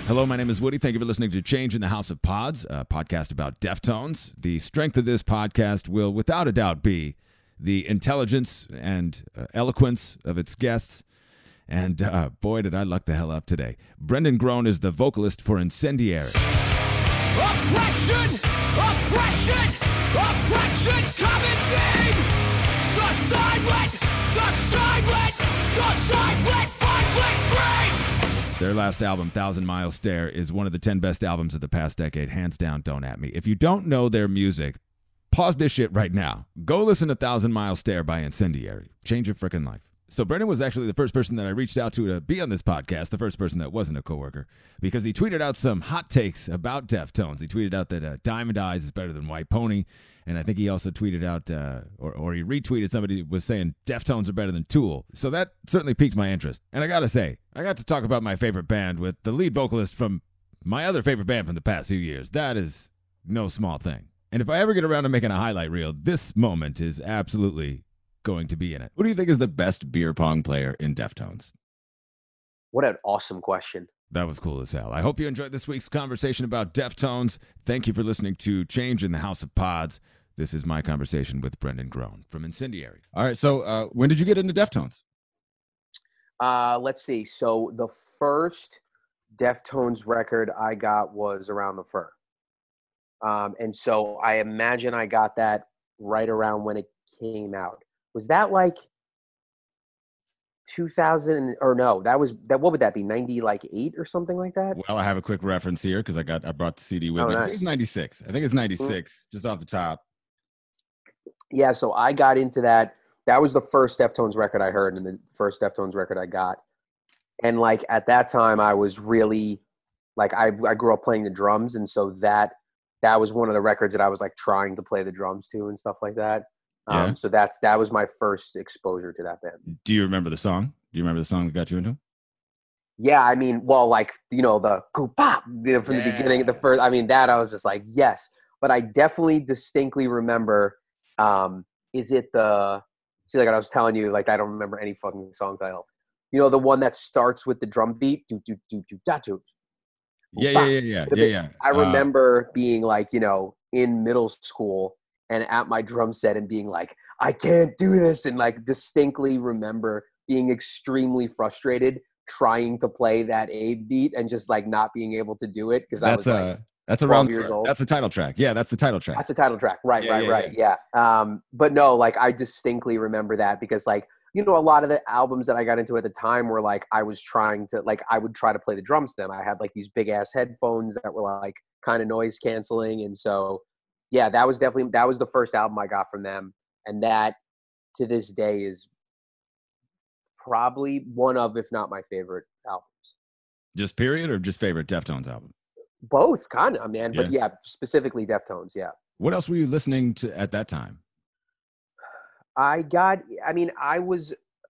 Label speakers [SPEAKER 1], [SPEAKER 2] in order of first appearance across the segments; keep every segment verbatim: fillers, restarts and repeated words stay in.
[SPEAKER 1] Hello, my name is Woody. Thank you for listening to Change in the House of Pods, a podcast about Deftones. The strength of this podcast will, without a doubt, be the intelligence and uh, eloquence of its guests. And uh, boy, did I luck the hell up today. Brendan Groan is the vocalist for Incendiary.
[SPEAKER 2] Oppression! Oppression! Oppression's coming in! The silent! The silent! The silent finally scream!
[SPEAKER 1] Their last album, Thousand Mile Stare, is one of the ten best albums of the past decade. Hands down, don't at me. If you don't know their music, pause this shit right now. Go listen to Thousand Mile Stare by Incendiary. Change your freaking life. So Brendan was actually the first person that I reached out to to be on this podcast, the first person that wasn't a coworker, because he tweeted out some hot takes about Deftones. He tweeted out that uh, Diamond Eyes is better than White Pony, and I think he also tweeted out, uh, or, or he retweeted somebody who was saying Deftones are better than Tool. So that certainly piqued my interest. And I gotta say, I got to talk about my favorite band with the lead vocalist from my other favorite band from the past few years. That is no small thing. And if I ever get around to making a highlight reel, this moment is absolutely going to be in it. Who do you think is the best beer pong player in Deftones?
[SPEAKER 3] What an awesome question.
[SPEAKER 1] That was cool as hell. I hope you enjoyed this week's conversation about Deftones. Thank you for listening to Change in the House of Pods. This is my conversation with Brendan Groan from Incendiary. All right, so uh, when did you get into Deftones?
[SPEAKER 3] Uh, let's see. So the first Deftones record I got was Around the Fur. Um, and so I imagine I got that right around when it came out. Was that like two thousand or no? That was that. What would that be? ninety like eight or something like that?
[SPEAKER 1] Well, I have a quick reference here because I got I brought the C D with
[SPEAKER 3] oh,
[SPEAKER 1] me.
[SPEAKER 3] Nice.
[SPEAKER 1] I think it's ninety-six. I think it's ninety-six, mm-hmm. Just off the top.
[SPEAKER 3] Yeah, so I got into that. That was the first Deftones record I heard, and the first Deftones record I got. And like at that time, I was really like I I grew up playing the drums, and so that that was one of the records that I was like trying to play the drums to and stuff like that.
[SPEAKER 1] Yeah.
[SPEAKER 3] Um, so that's that was my first exposure to that band.
[SPEAKER 1] Do you remember the song? Do you remember the song that got you into it?
[SPEAKER 3] Yeah, I mean, well, like, you know, the pop from yeah. the beginning, the first, I mean, that I was just like, yes. But I definitely distinctly remember, um, is it the, see, like I was telling you, like, I don't remember any fucking song title. You know, the one that starts with the drum beat? Do, do, do, do, da, do.
[SPEAKER 1] Yeah, yeah, yeah, yeah, yeah, yeah.
[SPEAKER 3] I remember uh, being like, you know, in middle school and at my drum set and being like, I can't do this. And like distinctly remember being extremely frustrated trying to play that A beat and just like not being able to do it because I was
[SPEAKER 1] a,
[SPEAKER 3] like
[SPEAKER 1] that's around years old. That's the title track. Yeah, that's the title track.
[SPEAKER 3] That's the title track. Right,
[SPEAKER 1] yeah,
[SPEAKER 3] right,
[SPEAKER 1] yeah,
[SPEAKER 3] right. Yeah. yeah. Um, but no, like I distinctly remember that because like, you know, a lot of the albums that I got into at the time were like I was trying to like I would try to play the drums to them. I had like these big ass headphones that were like kind of noise canceling. And so yeah, that was definitely that was the first album I got from them. And that to this day is probably one of, if not my favorite albums.
[SPEAKER 1] Just period or just favorite Deftones album?
[SPEAKER 3] Both, kind of, man.
[SPEAKER 1] Yeah.
[SPEAKER 3] But yeah, specifically Deftones, yeah.
[SPEAKER 1] What else were you listening to at that time?
[SPEAKER 3] I got, I mean, I was,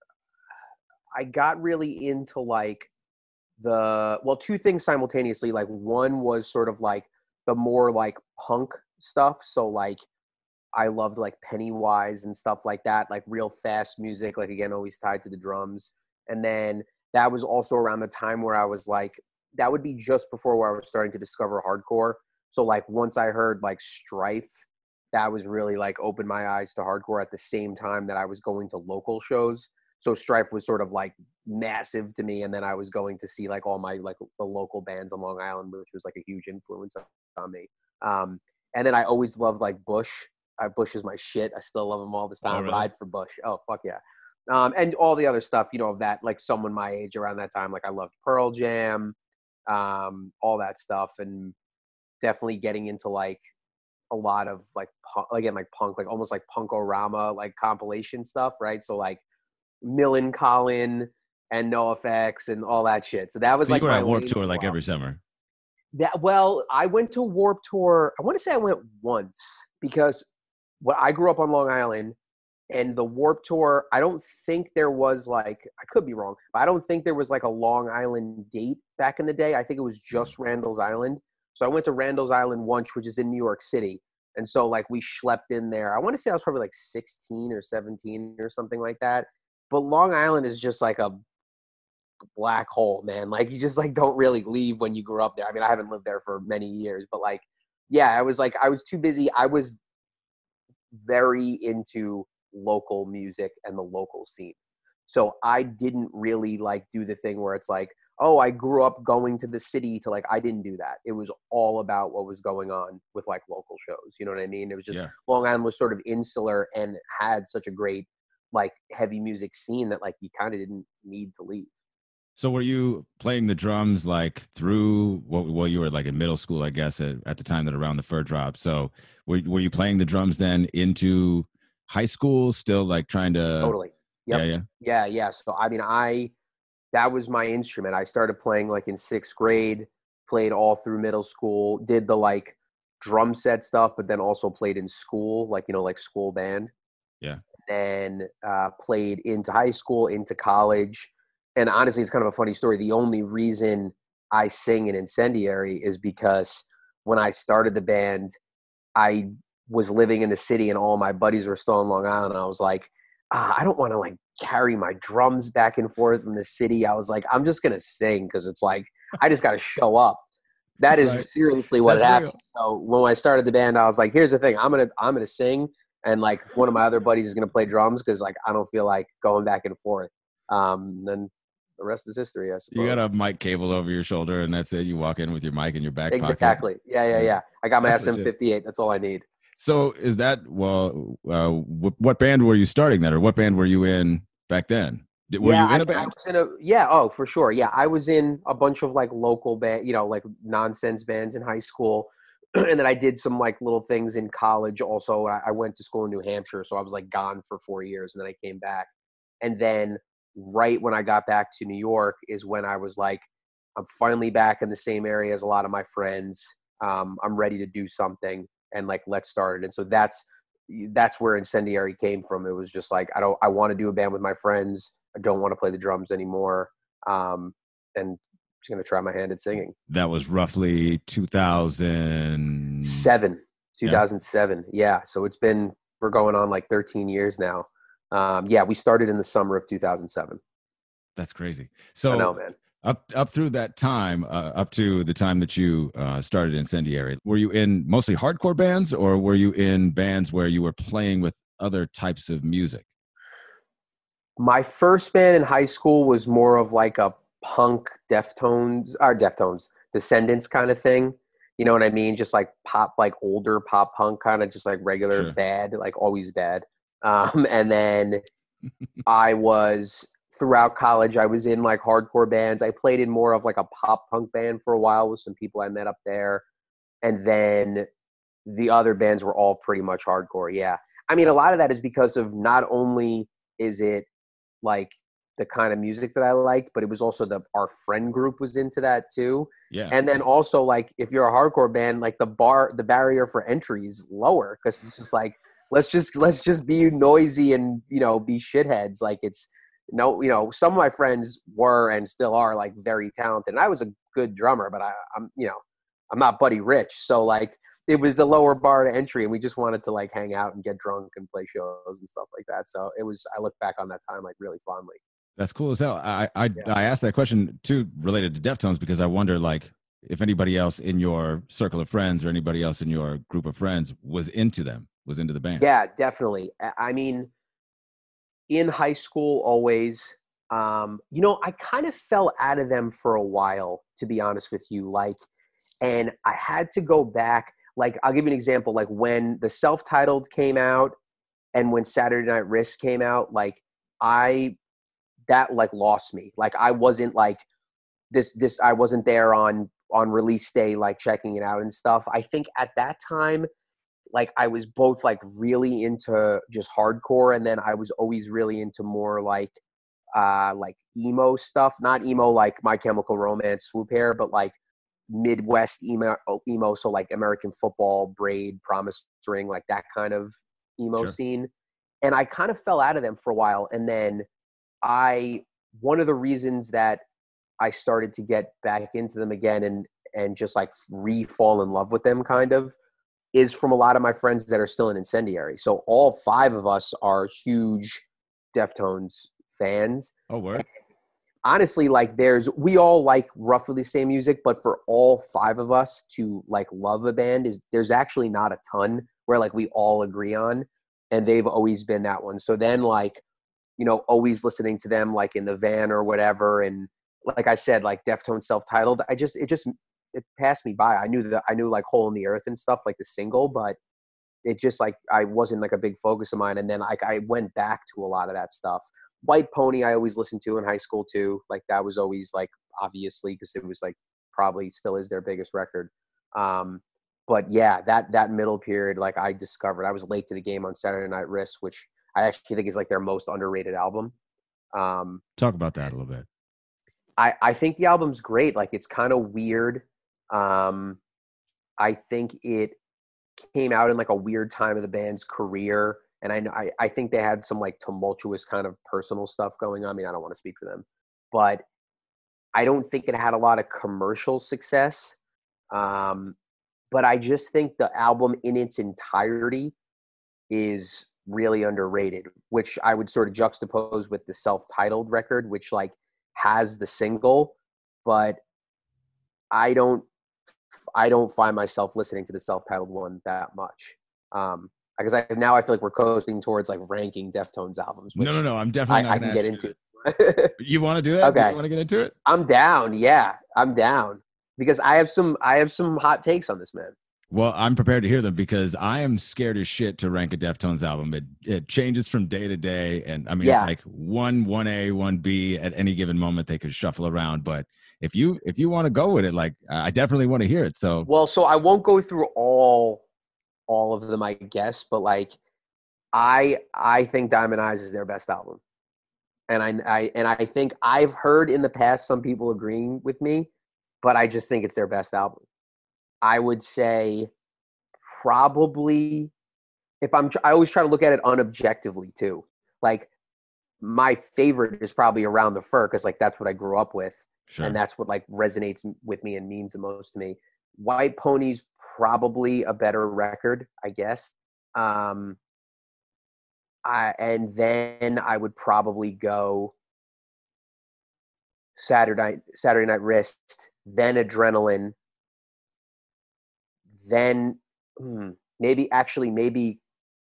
[SPEAKER 3] I got really into like the, well, two things simultaneously. Like one was sort of like the more like punk stuff. So like I loved like Pennywise and stuff like that, like real fast music, like again, always tied to the drums. And then that was also around the time where I was like, that would be just before where I was starting to discover hardcore. So like once I heard like Strife, that was really like opened my eyes to hardcore at the same time that I was going to local shows. So Strife was sort of like massive to me. And then I was going to see like all my, like the local bands on Long Island, which was like a huge influence on me. Um, and then I always loved like Bush. I, Bush is my shit. I still love him all this time.
[SPEAKER 1] Oh, really?
[SPEAKER 3] I ride for Bush. Oh, fuck yeah. Um, and all the other stuff, you know, of that, like someone my age around that time, like I loved Pearl Jam, um, all that stuff. And definitely getting into like a lot of like, punk, again, like punk, like almost like Punk-O-Rama, like compilation stuff, right? So like Millencolin and NoFX and all that shit. So that was
[SPEAKER 1] so
[SPEAKER 3] like
[SPEAKER 1] you were
[SPEAKER 3] my
[SPEAKER 1] at Warped Tour
[SPEAKER 3] lane
[SPEAKER 1] like
[SPEAKER 3] for a
[SPEAKER 1] every summer.
[SPEAKER 3] That well, I went to Warped Tour. I want to say I went once because when I grew up on Long Island and the Warped Tour, I don't think there was like, I could be wrong, but I don't think there was like a Long Island date back in the day. I think it was just Randall's Island. So I went to Randall's Island once, which is in New York City. And so like we schlepped in there. I want to say I was probably like sixteen or seventeen or something like that. But Long Island is just like a black hole, man. Like you just like don't really leave when you grew up there. I mean, I haven't lived there for many years, but like, yeah, I was like, I was too busy. I was very into local music and the local scene. So I didn't really like do the thing where it's like, oh, I grew up going to the city to like, I didn't do that. It was all about what was going on with like local shows. You know what I mean? It was just
[SPEAKER 1] Yeah.
[SPEAKER 3] Long Island was sort of insular and had such a great like heavy music scene that like you kind of didn't need to leave.
[SPEAKER 1] So were you playing the drums like through what well, you were like in middle school, I guess, at, at the time that Around the Fur dropped. So were, were you playing the drums then into high school, still like trying to
[SPEAKER 3] Totally. Yep.
[SPEAKER 1] Yeah, yeah.
[SPEAKER 3] Yeah, yeah. So I mean, I that was my instrument. I started playing like in sixth grade, played all through middle school, did the like drum set stuff, but then also played in school, like you know, like school band.
[SPEAKER 1] Yeah.
[SPEAKER 3] Then uh, played into high school, into college. And honestly, it's kind of a funny story. The only reason I sing in Incendiary is because when I started the band, I was living in the city and all my buddies were still in Long Island. And I was like, ah, I don't want to like carry my drums back and forth from the city. I was like, I'm just going to sing because it's like, I just got to show up. That is
[SPEAKER 1] Right.
[SPEAKER 3] seriously what
[SPEAKER 1] That's
[SPEAKER 3] happened.
[SPEAKER 1] real.
[SPEAKER 3] So when I started the band, I was like, here's the thing. I'm going to, I'm going to sing. And like one of my other buddies is going to play drums because like I don't feel like going back and forth. Um, and then the rest is history, I suppose.
[SPEAKER 1] You got a mic cable over your shoulder and that's it. You walk in with your mic in your back pocket.
[SPEAKER 3] Exactly. Yeah, yeah,
[SPEAKER 1] Yeah.
[SPEAKER 3] yeah. I got my
[SPEAKER 1] That's
[SPEAKER 3] S M fifty-eight. That's all I need.
[SPEAKER 1] So is that, well, uh, wh- what band were you starting then, or what band were you in back then? Did, were
[SPEAKER 3] yeah,
[SPEAKER 1] you in
[SPEAKER 3] I,
[SPEAKER 1] a band?
[SPEAKER 3] I was in a, yeah, oh, for sure. Yeah, I was in a bunch of like local band, you know, like nonsense bands in high school. And then I did some like little things in college also. I, I went to school in New Hampshire, so I was like gone for four years and then I came back. And then right when I got back to New York is when I was like, I'm finally back in the same area as a lot of my friends. Um, I'm ready to do something and like, let's start it. And so that's, that's where Incendiary came from. It was just like, I don't, I want to do a band with my friends. I don't want to play the drums anymore. Um, and just going to try my hand at singing.
[SPEAKER 1] That was roughly two thousand
[SPEAKER 3] Seven, two thousand seven. Yeah. yeah. So it's been, we're going on like thirteen years now. Um, yeah, we started in the summer of two thousand seven.
[SPEAKER 1] That's crazy. So
[SPEAKER 3] I know, man.
[SPEAKER 1] up up through that time, uh, up to the time that you uh, started Incendiary, were you in mostly hardcore bands, or were you in bands where you were playing with other types of music?
[SPEAKER 3] My first band in high school was more of like a punk Deftones, or Deftones, Descendants kind of thing. You know what I mean? Just like pop, like older pop punk kind of, just like regular
[SPEAKER 1] Sure.
[SPEAKER 3] bad, like always bad. Um, and then I was throughout college, I was in like hardcore bands. I played in more of like a pop punk band for a while with some people I met up there. And then the other bands were all pretty much hardcore. Yeah. I mean, a lot of that is because of not only is it like the kind of music that I liked, but it was also the, our friend group was into that too.
[SPEAKER 1] Yeah.
[SPEAKER 3] And then also like, if you're a hardcore band, like the bar, the barrier for entry is lower. Cause it's just like, let's just, let's just be noisy and, you know, be shitheads. Like it's no, you know, some of my friends were, and still are like very talented. And I was a good drummer, but I, I'm, you know, I'm not Buddy Rich. So like, it was a lower bar to entry and we just wanted to like hang out and get drunk and play shows and stuff like that. So it was, I look back on that time like really fondly.
[SPEAKER 1] That's cool as hell. I I,
[SPEAKER 3] Yeah.
[SPEAKER 1] I asked that question too, related to Deftones, because I wonder like if anybody else in your circle of friends or anybody else in your group of friends was into them, was into the band.
[SPEAKER 3] Yeah, definitely. I- I mean, in high school, always, um, you know, I kind of fell out of them for a while, to be honest with you. Like, and I had to go back. Like, I'll give you an example. Like when the self-titled came out and when Saturday Night Risk came out, like I, that like lost me. Like I wasn't like this, this, I wasn't there on, on release day, like checking it out and stuff. I think at that time, like I was both like really into just hardcore. And then I was always really into more like, uh, like emo stuff, not emo, like My Chemical Romance, Swoop Hair, but like Midwest emo, emo. So like American Football, Braid, Promise Ring, like that kind of emo
[SPEAKER 1] Sure.
[SPEAKER 3] scene. And I kind of fell out of them for a while. And then I, one of the reasons that I started to get back into them again and, and just like re-fall in love with them kind of is from a lot of my friends that are still in Incendiary. So all five of us are huge Deftones fans.
[SPEAKER 1] Oh, word.
[SPEAKER 3] honestly, like there's, we all like roughly the same music, but for all five of us to like love a band is there's actually not a ton where like we all agree on, and they've always been that one. So then like, you know, always listening to them like in the van or whatever. And like I said, like Deftones self-titled, I just, it just, it passed me by. I knew that I knew like Hole in the Earth and stuff like the single, but it just like, I wasn't like a big focus of mine. And then like, I went back to a lot of that stuff. White Pony, I always listened to in high school too. Like that was always like, obviously, because it was like probably still is their biggest record. Um, but yeah, that, that middle period, like I discovered, I was late to the game on Saturday Night Wrist, which I actually think is like their most underrated album. Um,
[SPEAKER 1] Talk about that a little bit.
[SPEAKER 3] I, I think the album's great. Like it's kind of weird. Um, I think it came out in like a weird time of the band's career. And I, I, I think they had some like tumultuous kind of personal stuff going on. I mean, I don't want to speak for them, but I don't think it had a lot of commercial success. Um, but I just think the album in its entirety is really underrated, which I would sort of juxtapose with the self-titled record, which like has the single, but I don't, I don't find myself listening to the self-titled one that much. Um, because I now I feel like we're coasting towards like ranking Deftones albums.
[SPEAKER 1] No, no, no. I'm definitely
[SPEAKER 3] I,
[SPEAKER 1] not
[SPEAKER 3] I can
[SPEAKER 1] get
[SPEAKER 3] into.
[SPEAKER 1] You want to do that?
[SPEAKER 3] Okay.
[SPEAKER 1] You want to get into it?
[SPEAKER 3] I'm down. Yeah, I'm down because I have some I have some hot takes on this, man.
[SPEAKER 1] Well, I'm prepared to hear them because I am scared as shit to rank a Deftones album. It it changes from day to day, and I mean
[SPEAKER 3] Yeah.
[SPEAKER 1] it's like one one A, one B at any given moment they could shuffle around. But if you if you want to go with it, like I definitely want to hear it. So
[SPEAKER 3] Well, so I won't go through all all of them, I guess, but like I I think Diamond Eyes is their best album. And I, I and I think I've heard in the past some people agreeing with me, but I just think it's their best album. I would say probably if I'm I always try to look at it unobjectively too. Like my favorite is probably Around the Fur because like that's what I grew up with.
[SPEAKER 1] sure.
[SPEAKER 3] And that's what like resonates with me and means the most to me. White Pony's probably a better record, I guess. Um, I, and then I would probably go Saturday Night, Saturday Night Wrist, then Adrenaline, then hmm, maybe actually maybe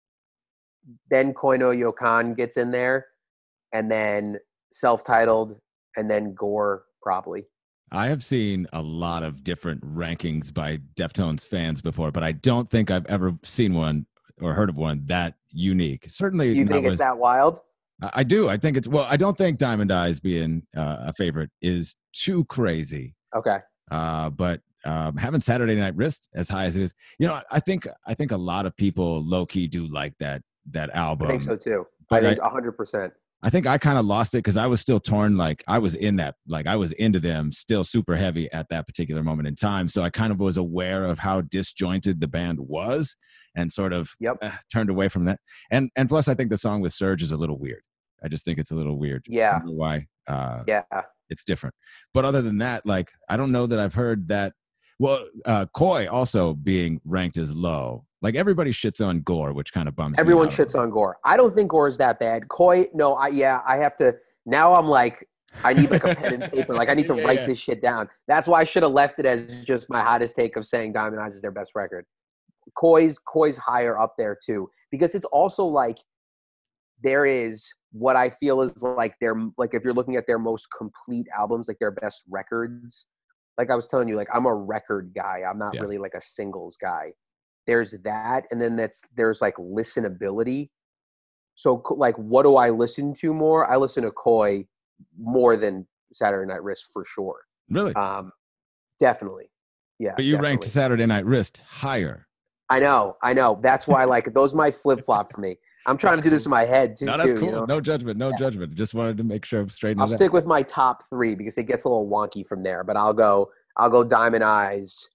[SPEAKER 3] then Koino Yokan gets in there, and then Self-Titled, and then Gore probably.
[SPEAKER 1] I have seen a lot of different rankings by Deftones fans before, but I don't think I've ever seen one or heard of one that unique. Certainly,
[SPEAKER 3] You
[SPEAKER 1] not
[SPEAKER 3] think
[SPEAKER 1] was-
[SPEAKER 3] it's that wild?
[SPEAKER 1] I I do. I think it's well. I don't think Diamond Eyes being uh, a favorite is too crazy.
[SPEAKER 3] Okay.
[SPEAKER 1] Uh, but um, having Saturday Night Wrist as high as it is, you know, I think I think a lot of people low key do like that that album.
[SPEAKER 3] I think so too. I
[SPEAKER 1] but
[SPEAKER 3] think
[SPEAKER 1] I-
[SPEAKER 3] a hundred percent.
[SPEAKER 1] I think I kind of lost it because I was still torn. Like I was in that, like I was into them still super heavy at that particular moment in time. So I kind of was aware of how disjointed the band was and sort of
[SPEAKER 3] Yep.
[SPEAKER 1] uh, turned away from that. And and plus, I think the song with Surge is a little weird. I just think it's a little weird. I
[SPEAKER 3] Yeah.
[SPEAKER 1] don't know why. Uh,
[SPEAKER 3] Yeah.
[SPEAKER 1] it's different. But other than that, like I don't know that I've heard that. Well, uh, Koi also being ranked as low. Like everybody shits on Gore, which kind of bums
[SPEAKER 3] Everyone
[SPEAKER 1] me out a
[SPEAKER 3] shits
[SPEAKER 1] little
[SPEAKER 3] on Gore. I don't think Gore is that bad. Koi, no, I yeah, I have to now I'm like I need like a pen and paper. Like I need to
[SPEAKER 1] Yeah,
[SPEAKER 3] write
[SPEAKER 1] yeah.
[SPEAKER 3] this shit down. That's why I should have left it as just my hottest take of saying Diamond Eyes is their best record. Koi's Koi's higher up there too. Because it's also like there is what I feel is like their like if you're looking at their most complete albums, like their best records. Like I was telling you, like I'm a record guy. I'm not
[SPEAKER 1] Yeah.
[SPEAKER 3] really like a singles guy. There's that, and then that's there's like listenability. So co- like, what do I listen to more? I listen to Koi more than Saturday Night Wrist for sure.
[SPEAKER 1] Really?
[SPEAKER 3] Um, definitely, yeah.
[SPEAKER 1] But you
[SPEAKER 3] definitely.
[SPEAKER 1] ranked Saturday Night Wrist higher.
[SPEAKER 3] I know, I know. That's why like those might flip flop for me. I'm trying to do this in my head too.
[SPEAKER 1] No, that's
[SPEAKER 3] you
[SPEAKER 1] cool.
[SPEAKER 3] know?
[SPEAKER 1] No judgment. No
[SPEAKER 3] Yeah.
[SPEAKER 1] judgment. Just wanted to make sure I'm straight.
[SPEAKER 3] I'll stick with my top three because it gets a little wonky from there. But I'll go. I'll go Diamond Eyes.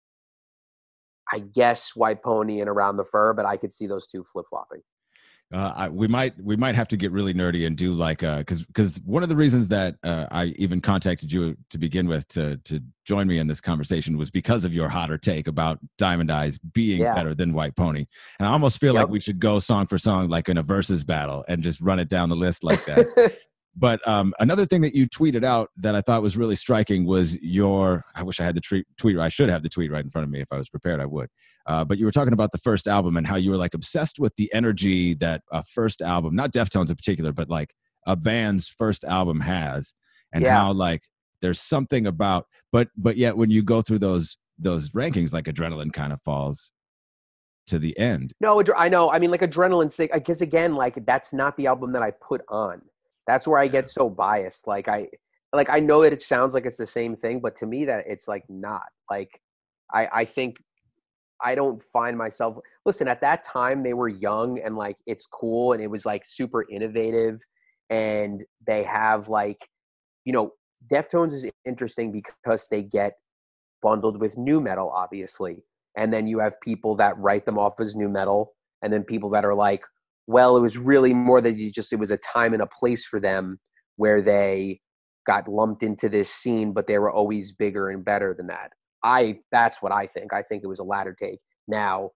[SPEAKER 3] I guess White Pony and Around the Fur, but I could see those two flip flopping.
[SPEAKER 1] Uh, I, we might we might have to get really nerdy and do like uh because because one of the reasons that uh, I even contacted you to begin with to to join me in this conversation was because of your hotter take about Diamond Eyes being
[SPEAKER 3] Yeah.
[SPEAKER 1] better than White Pony, and I almost feel like
[SPEAKER 3] Yep.
[SPEAKER 1] we should go song for song like in a versus battle and just run it down the list like that. But um, another thing that you tweeted out that I thought was really striking was your, I wish I had the tweet, tweet, I should have the tweet right in front of me. If I was prepared, I would. Uh, but you were talking about the first album and how you were like obsessed with the energy that a first album, not Deftones in particular, but like a band's first album has, and
[SPEAKER 3] Yeah.
[SPEAKER 1] how like there's something about, but, but yet when you go through those, those rankings, like Adrenaline kind of falls to the end.
[SPEAKER 3] No, Adre- I know. I mean, like Adrenaline Sick, I guess again, like that's not the album that I put on. That's where I get so biased. Like I, like I know that it sounds like it's the same thing, but to me that it's like not. Like I, I think I don't find myself. Listen, at that time they were young and like it's cool and it was like super innovative, and they have like, you know, Deftones is interesting because they get bundled with nu metal, obviously, and then you have people that write them off as nu metal, and then people that are like, well, it was really more that you just, it was a time and a place for them where they got lumped into this scene, but they were always bigger and better than that. I, that's what I think. I think it was a latter take. Now,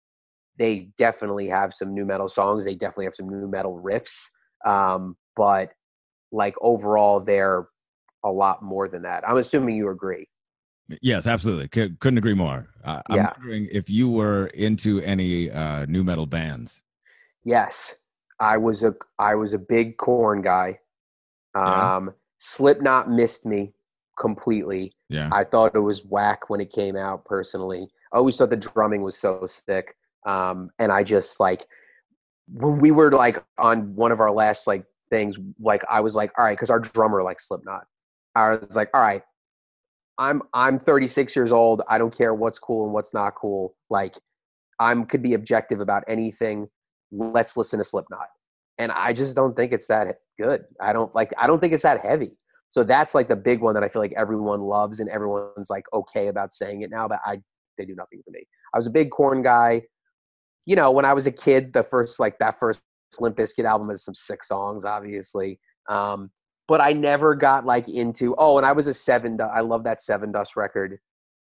[SPEAKER 3] they definitely have some nu metal songs. They definitely have some nu metal riffs. Um, but like overall, they're a lot more than that. I'm assuming you agree.
[SPEAKER 1] Yes, absolutely. C- couldn't agree more. Uh, I'm
[SPEAKER 3] Yeah.
[SPEAKER 1] wondering if you were into any uh, nu metal bands.
[SPEAKER 3] Yes, I was a I was a big Korn guy.
[SPEAKER 1] Yeah.
[SPEAKER 3] Um, Slipknot missed me completely.
[SPEAKER 1] Yeah.
[SPEAKER 3] I thought it was whack when it came out. Personally, I always thought the drumming was so sick. Um, and I just like when we were like on one of our last like things, like I was like, all right, because our drummer likes Slipknot. I was like, all right, I'm I'm thirty-six years old. I don't care what's cool and what's not cool. Like I'm could be objective about anything. Let's listen to Slipknot. And I just don't think it's that good. I don't like, I don't think it's that heavy. So that's like the big one that I feel like everyone loves and everyone's like okay about saying it now, but I, they do nothing for me. I was a big Korn guy. You know, when I was a kid, the first, like that first Limp Bizkit album has some sick songs, obviously. Um, but I never got like into, oh, and I was a Seven, I love that Seven Dust record.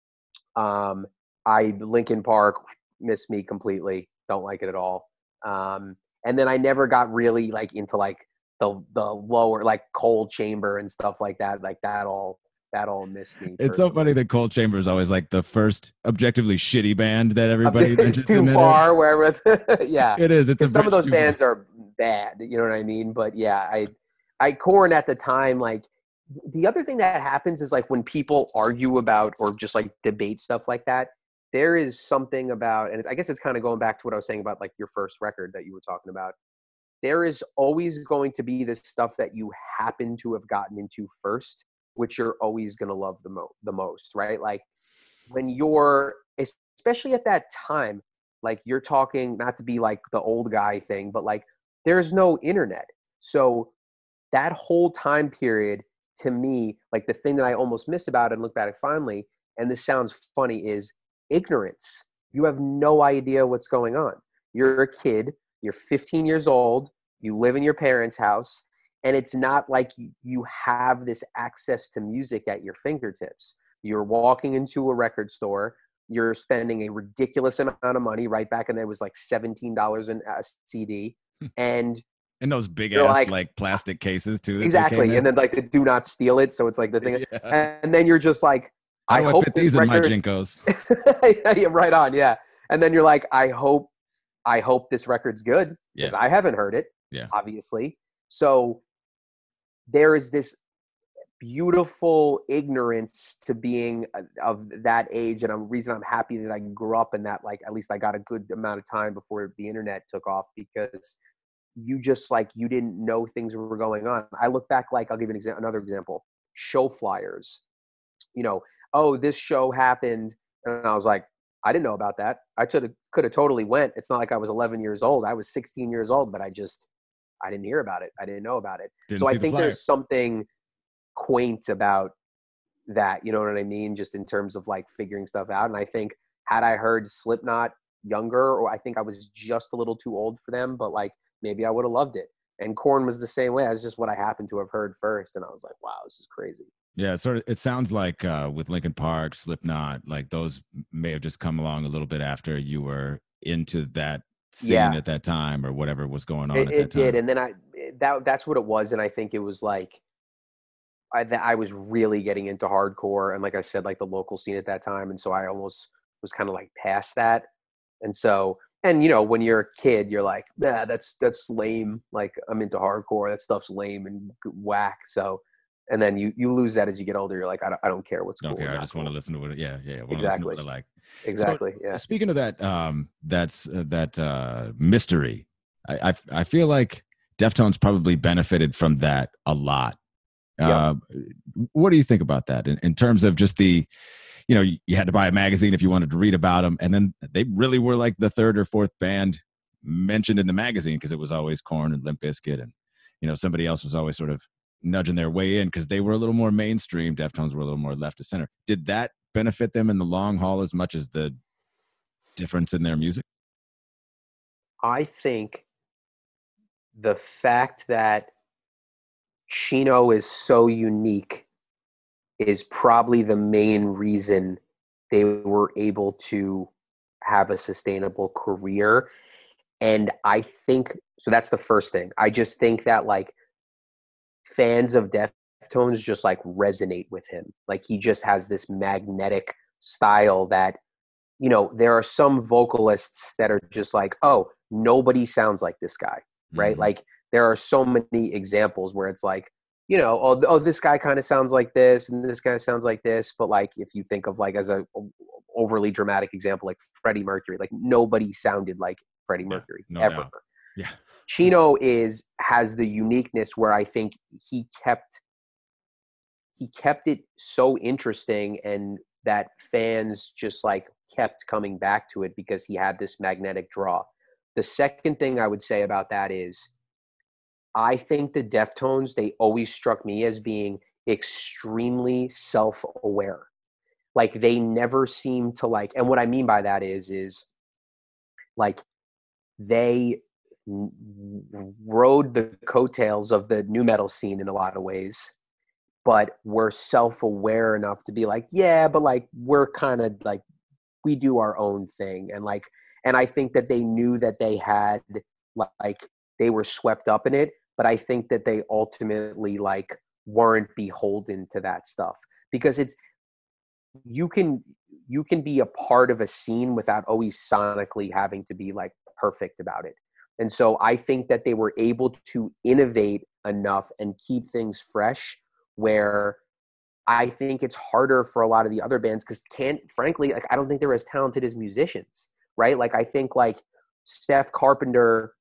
[SPEAKER 3] Um, I, Linkin Park missed me completely. Don't like it at all. Um, and then I never got really like into like the the lower like Cold Chamber and stuff like that. Like that all that all missed me.
[SPEAKER 1] It's so funny that Cold Chamber is always like the first objectively shitty band that everybody
[SPEAKER 3] it's
[SPEAKER 1] mentions.
[SPEAKER 3] too
[SPEAKER 1] in
[SPEAKER 3] far, wherever it's yeah,
[SPEAKER 1] it is. It's a
[SPEAKER 3] some of
[SPEAKER 1] bridge
[SPEAKER 3] those
[SPEAKER 1] too
[SPEAKER 3] bands
[SPEAKER 1] far.
[SPEAKER 3] are bad. You know what I mean? But yeah, I I Korn at the time. Like the other thing that happens is like when people argue about or just like debate stuff like that. There is something about, and I guess it's kind of going back to what I was saying about like your first record that you were talking about. There is always going to be this stuff that you happen to have gotten into first, which you're always going to love the, mo- the most, right? Like when you're, especially at that time, like you're talking, not to be like the old guy thing, but like there's no internet. So that whole time period, to me, like the thing that I almost miss about it and look back at finally, and this sounds funny, is ignorance. You have no idea what's going on. You're a kid, you're fifteen years old, you live in your parents' house, and it's not like you have this access to music at your fingertips. You're walking into a record store, you're spending a ridiculous amount of money. Right back, and it was like seventeen dollars a C D, and
[SPEAKER 1] and those big
[SPEAKER 3] You're
[SPEAKER 1] ass
[SPEAKER 3] like-
[SPEAKER 1] like plastic cases too. that they came
[SPEAKER 3] exactly,
[SPEAKER 1] in.
[SPEAKER 3] and then like the do not steal it. So it's like the thing,
[SPEAKER 1] Yeah.
[SPEAKER 3] and then you're just like,
[SPEAKER 1] How do I,
[SPEAKER 3] hope
[SPEAKER 1] fit
[SPEAKER 3] this
[SPEAKER 1] these in my
[SPEAKER 3] record-
[SPEAKER 1] Jinkos?
[SPEAKER 3] yeah, right on, yeah. And then you're like, I hope, I hope this record's good because
[SPEAKER 1] Yeah.
[SPEAKER 3] I haven't heard it,
[SPEAKER 1] Yeah.
[SPEAKER 3] obviously. So there is this beautiful ignorance to being uh, of that age, and the reason I'm happy that I grew up in that, like at least I got a good amount of time before the internet took off, because you just like you didn't know things were going on. I look back, like I'll give you an exa- another example: show flyers. You know, oh, this show happened, and I was like, I didn't know about that. I could have could have totally went. It's not like I was eleven years old. I was sixteen years old, but I just I didn't hear about it. I didn't know about it.
[SPEAKER 1] Didn't
[SPEAKER 3] so
[SPEAKER 1] see
[SPEAKER 3] I
[SPEAKER 1] the
[SPEAKER 3] think
[SPEAKER 1] flyer.
[SPEAKER 3] there's something quaint about that. You know what I mean? Just in terms of like figuring stuff out. And I think had I heard Slipknot younger, or I think I was just a little too old for them, but like maybe I would have loved it. And Korn was the same way. That's just what I happened to have heard first, and I was like, wow, this is crazy.
[SPEAKER 1] Yeah, sort of. It sounds like uh, with Linkin Park, Slipknot, like those may have just come along a little bit after you were into that scene
[SPEAKER 3] Yeah.
[SPEAKER 1] at that time, or whatever was going on
[SPEAKER 3] It,
[SPEAKER 1] at
[SPEAKER 3] it
[SPEAKER 1] that time.
[SPEAKER 3] did, and then I that that's what it was, and I think it was like I that I was really getting into hardcore, and like I said, like the local scene at that time, and so I almost was kind of like past that, and so and you know when you're a kid, you're like, nah, that's that's lame. Like I'm into hardcore, that stuff's lame and whack. So, and then you you lose that as you get older. You're like, I don't, I don't care what's cool.
[SPEAKER 1] Okay, I just
[SPEAKER 3] cool.
[SPEAKER 1] want to listen to what. Yeah, yeah, I want
[SPEAKER 3] exactly.
[SPEAKER 1] to listen to what I like.
[SPEAKER 3] Exactly.
[SPEAKER 1] So,
[SPEAKER 3] yeah.
[SPEAKER 1] Speaking of that, um, that's uh, that uh, mystery. I, I I feel like Deftones probably benefited from that a lot.
[SPEAKER 3] Yep.
[SPEAKER 1] Uh, what do you think about that in, in terms of just the, you know, you, you had to buy a magazine if you wanted to read about them, and then they really were like the third or fourth band mentioned in the magazine because it was always Korn and Limp Bizkit, and you know somebody else was always sort of nudging their way in because they were a little more mainstream. Deftones were a little more left to center. Did that benefit them in the long haul as much as the difference in their music?
[SPEAKER 3] I think the fact that Chino is so unique is probably the main reason they were able to have a sustainable career. And I think, so that's the first thing. I just think that like fans of Deftones just like resonate with him. Like he just has this magnetic style that, you know, there are some vocalists that are just like, oh, nobody sounds like this guy, right?
[SPEAKER 1] Mm-hmm.
[SPEAKER 3] Like there are so many examples where it's like, you know, oh, oh this guy kind of sounds like this and this guy sounds like this. But like, if you think of like as a overly dramatic example, like Freddie Mercury, like nobody sounded like Freddie Mercury
[SPEAKER 1] yeah, no
[SPEAKER 3] ever.
[SPEAKER 1] doubt. Yeah.
[SPEAKER 3] Chino is, has the uniqueness where I think he kept, he kept it so interesting and that fans just like kept coming back to it because he had this magnetic draw. The second thing I would say about that is I think the Deftones, they always struck me as being extremely self-aware. Like they never seem to like, and what I mean by that is, is like they rode the coattails of the nu metal scene in a lot of ways, but were self-aware enough to be like, yeah, but like we're kind of like, we do our own thing. And like, and I think that they knew that they had like, they were swept up in it, but I think that they ultimately like weren't beholden to that stuff because it's, you can, you can be a part of a scene without always sonically having to be like perfect about it. And so I think that they were able to innovate enough and keep things fresh where I think it's harder for a lot of the other bands because can't, frankly, like I don't think they're as talented as musicians, right? Like I think like Steph Carpenter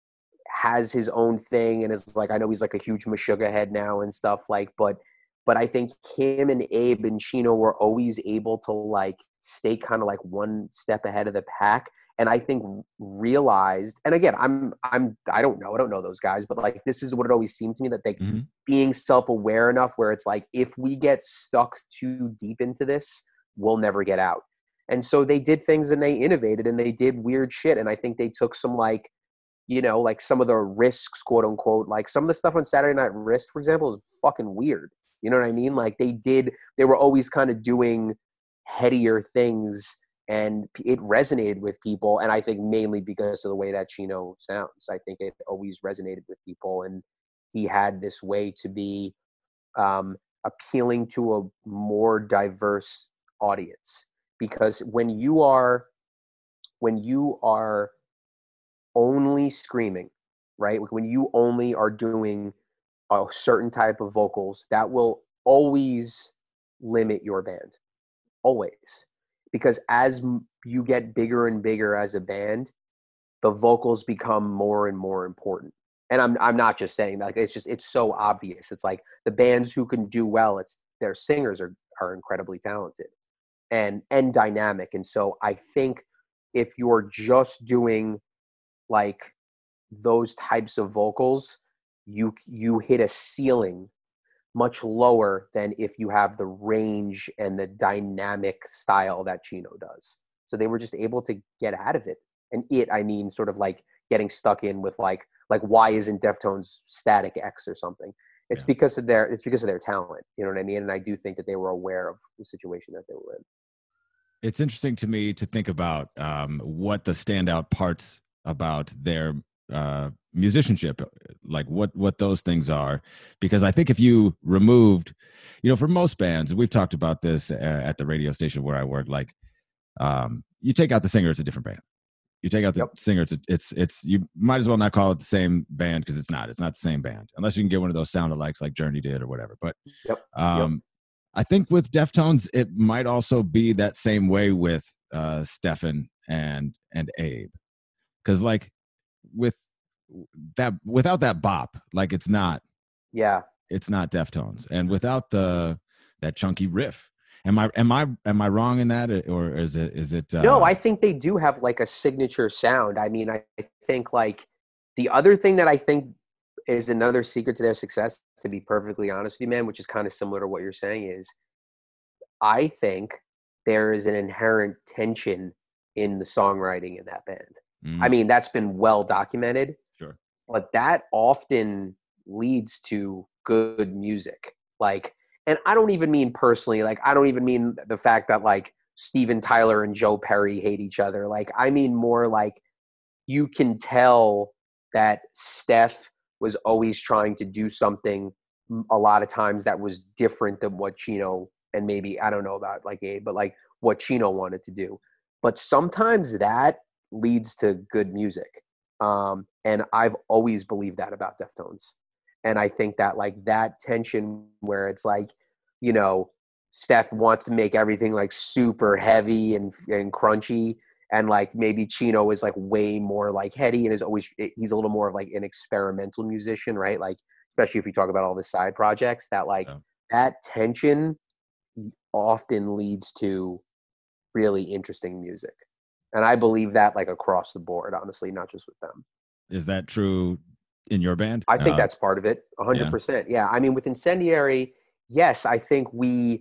[SPEAKER 3] has his own thing and is like, I know he's like a huge Meshuggah head now and stuff like, but, but I think him and Abe and Chino were always able to like stay kind of like one step ahead of the pack. And I think realized, and again, I'm, I'm, I don't know, I don't know those guys, but like, this is what it always seemed to me that they
[SPEAKER 1] mm-hmm.
[SPEAKER 3] being self-aware enough where it's like, if we get stuck too deep into this, we'll never get out. And so they did things and they innovated and they did weird shit. And I think they took some like, you know, like some of the risks, quote unquote, like some of the stuff on Saturday Night Wrist, for example, is fucking weird. You know what I mean? Like they did, they were always kind of doing headier things and it resonated with people. And I think mainly because of the way that Chino sounds, I think it always resonated with people. And he had this way to be um, appealing to a more diverse audience, because when you are, when you are only screaming, right? When you only are doing a certain type of vocals, that will always limit your band, always. Because as you get bigger and bigger as a band, the vocals become more and more important. And I'm I'm not just saying that, like it's just, it's so obvious. It's like the bands who can do well, it's their singers are are incredibly talented and and dynamic. And so I think if you're just doing like those types of vocals, you you hit a ceiling much lower than if you have the range and the dynamic style that Chino does. So they were just able to get out of it. And it, I mean, sort of like getting stuck in with like, like why isn't Deftones Static X or something? It's yeah. because of their, it's because of their talent. You know what I mean? And I do think that they were aware of the situation that they were in.
[SPEAKER 1] It's interesting to me to think about um, what the standout parts about their uh, musicianship like what what those things are, because I think if you removed, you know, for most bands, and we've talked about this uh, at the radio station where I work, like um, you take out the singer, it's a different band. You take out the
[SPEAKER 3] Yep.
[SPEAKER 1] singer, it's it's it's you might as well not call it the same band because it's not. It's not the same band unless you can get one of those sound alikes like Journey did or whatever. But
[SPEAKER 3] Yep.
[SPEAKER 1] um,
[SPEAKER 3] Yep.
[SPEAKER 1] I think with Deftones, it might also be that same way with uh, Stefan and and Abe, because like with that without that bop, like it's not
[SPEAKER 3] Yeah.
[SPEAKER 1] it's not Deftones, and without the that chunky riff. Am I am I am I wrong in that, or is it is it? Uh,
[SPEAKER 3] No, I think they do have like a signature sound. I mean, I think like the other thing that I think is another secret to their success, to be perfectly honest with you, man, which is kind of similar to what you're saying, is I think there is an inherent tension in the songwriting in that band.
[SPEAKER 1] mm,
[SPEAKER 3] I mean, that's been well documented,
[SPEAKER 1] sure.
[SPEAKER 3] but that often leads to good music. Like, and I don't even mean personally, like, I don't even mean the fact that like Steven Tyler and Joe Perry hate each other. Like, I mean more like you can tell that Steph was always trying to do something a lot of times that was different than what Chino, and maybe, I don't know about like Abe, but like what Chino wanted to do. But sometimes that leads to good music. Um, and I've always believed that about Deftones. And I think that like that tension where it's like, you know, Steph wants to make everything like super heavy and and crunchy, and like maybe Chino is like way more like heady and is always, he's a little more of like an experimental musician, right? Like, especially if you talk about all the side projects, that like
[SPEAKER 1] Yeah.
[SPEAKER 3] that tension often leads to really interesting music. And I believe that like across the board, honestly, not just with them.
[SPEAKER 1] Is that true in your band?
[SPEAKER 3] I think
[SPEAKER 1] Uh,
[SPEAKER 3] that's part of it. A hundred
[SPEAKER 1] yeah.
[SPEAKER 3] percent. Yeah. I mean, with Incendiary, yes, I think we,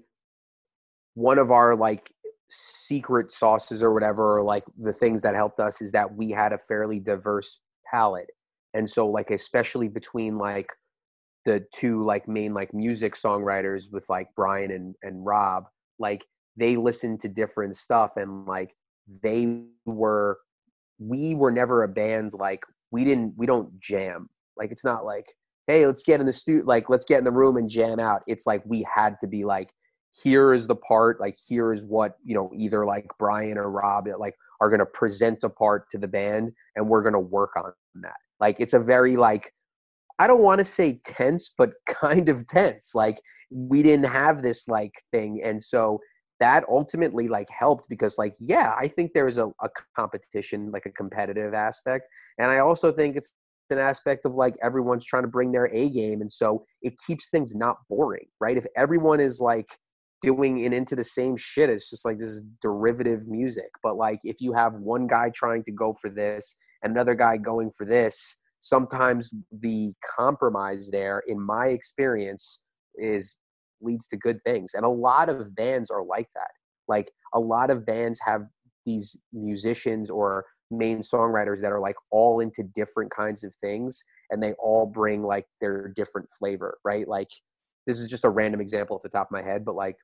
[SPEAKER 3] one of our like secret sauces or whatever, or like the things that helped us is that we had a fairly diverse palette. And so like, especially between like the two like main like music songwriters with like Brian and, and Rob, like they listened to different stuff, and like they were, we were never a band like we didn't we don't jam. Like it's not like, hey, let's get in the stu like let's get in the room and jam out. It's like we had to be like, here is the part, like here is what, you know, either like Brian or Rob like are gonna present a part to the band, and we're gonna work on that. Like it's a very like, I don't want to say tense, but kind of tense. Like we didn't have this like thing. And so that ultimately like helped because like, yeah, I think there's a, a competition, like a competitive aspect. And I also think it's an aspect of like everyone's trying to bring their A game. And so it keeps things not boring, right? If everyone is like doing and into the same shit, it's just like this is derivative music. But like if you have one guy trying to go for this, another guy going for this, sometimes the compromise there, in my experience, is leads to good things. And a lot of bands are like that. Like a lot of bands have these musicians or main songwriters that are like all into different kinds of things, and they all bring like their different flavor, right? Like this is just a random example at the top of my head, but like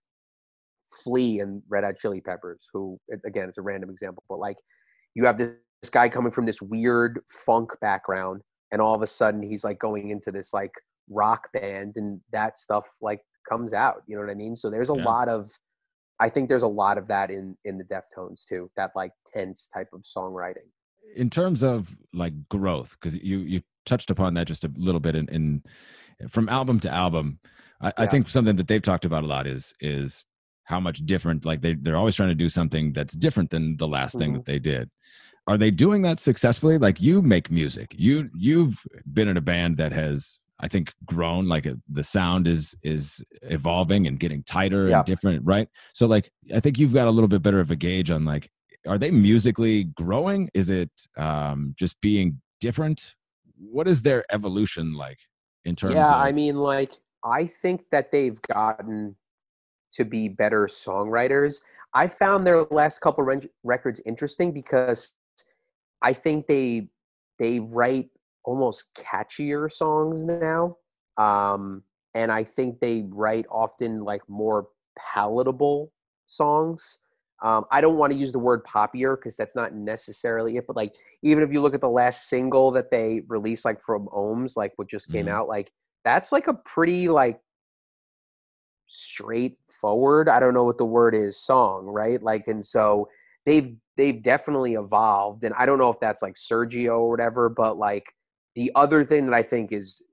[SPEAKER 3] Flea and Red Hot Chili Peppers, who again, it's a random example, but like you have this, this guy coming from this weird funk background, and all of a sudden he's like going into this like rock band, and that stuff like comes out, you know what I mean? So there's a
[SPEAKER 1] Yeah.
[SPEAKER 3] lot of, I think there's a lot of that in in the Deftones too, that like tense type of songwriting.
[SPEAKER 1] In terms of like growth, because you you touched upon that just a little bit in, in from album to album, I, I
[SPEAKER 3] Yeah.
[SPEAKER 1] think something that they've talked about a lot is is how much different, like they they're always trying to do something that's different than the last thing
[SPEAKER 3] Mhm.
[SPEAKER 1] that they did. Are they doing that successfully? Like you make music, you you've been in a band that has, I think, grown. Like uh, the sound is is evolving and getting tighter
[SPEAKER 3] Yeah.
[SPEAKER 1] and different, right? So like I think you've got a little bit better of a gauge on like, are they musically growing? Is it um, just being different? What is their evolution like in terms
[SPEAKER 3] Yeah,
[SPEAKER 1] of?
[SPEAKER 3] I mean, like, I think that they've gotten to be better songwriters. I found their last couple ren- records interesting because I think they they write almost catchier songs now, um, and I think they write often like more palatable songs. Um, I don't want to use the word poppier because that's not necessarily it. But like, even if you look at the last single that they released, like from Ohms, like what just came
[SPEAKER 1] Mhm.
[SPEAKER 3] out, like that's like a pretty like straightforward. I don't know what the word is, song, right? Like, and so they've they've definitely evolved. And I don't know if that's like Sergio or whatever, but like the other thing that I think is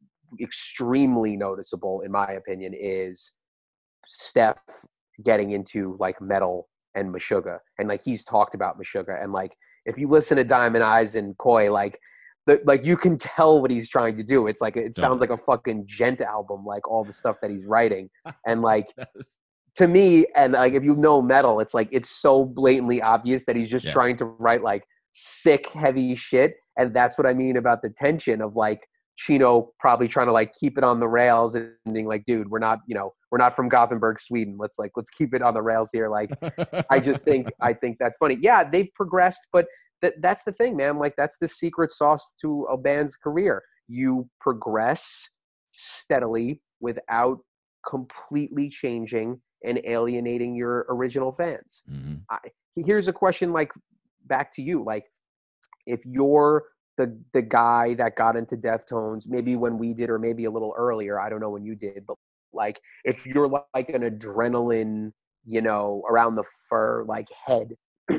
[SPEAKER 3] extremely noticeable, in my opinion, is Steph getting into like metal and Meshuggah, and like he's talked about Meshuggah, and like if you listen to Diamond Eyes and Koi, like the, like you can tell what he's trying to do. It's like it sounds like a fucking Gent album, like all the stuff that he's writing, and like to me, and like if you know metal, it's like it's so blatantly obvious that he's just
[SPEAKER 1] Yeah.
[SPEAKER 3] trying to write like sick, heavy shit, and that's what I mean about the tension of like Chino probably trying to like keep it on the rails and being like, dude, we're not, you know, we're not from Gothenburg, Sweden. Let's like, let's keep it on the rails here. Like, I just think, I think that's funny. Yeah, they've progressed, but th- that's the thing, man. Like, that's the secret sauce to a band's career. You progress steadily without completely changing and alienating your original fans.
[SPEAKER 1] Mhm.
[SPEAKER 3] I, here's a question, like, back to you. Like, if you're the the guy that got into Deftones, maybe when we did, or maybe a little earlier, I don't know when you did, but like if you're like an adrenaline, you know, around the fur like head,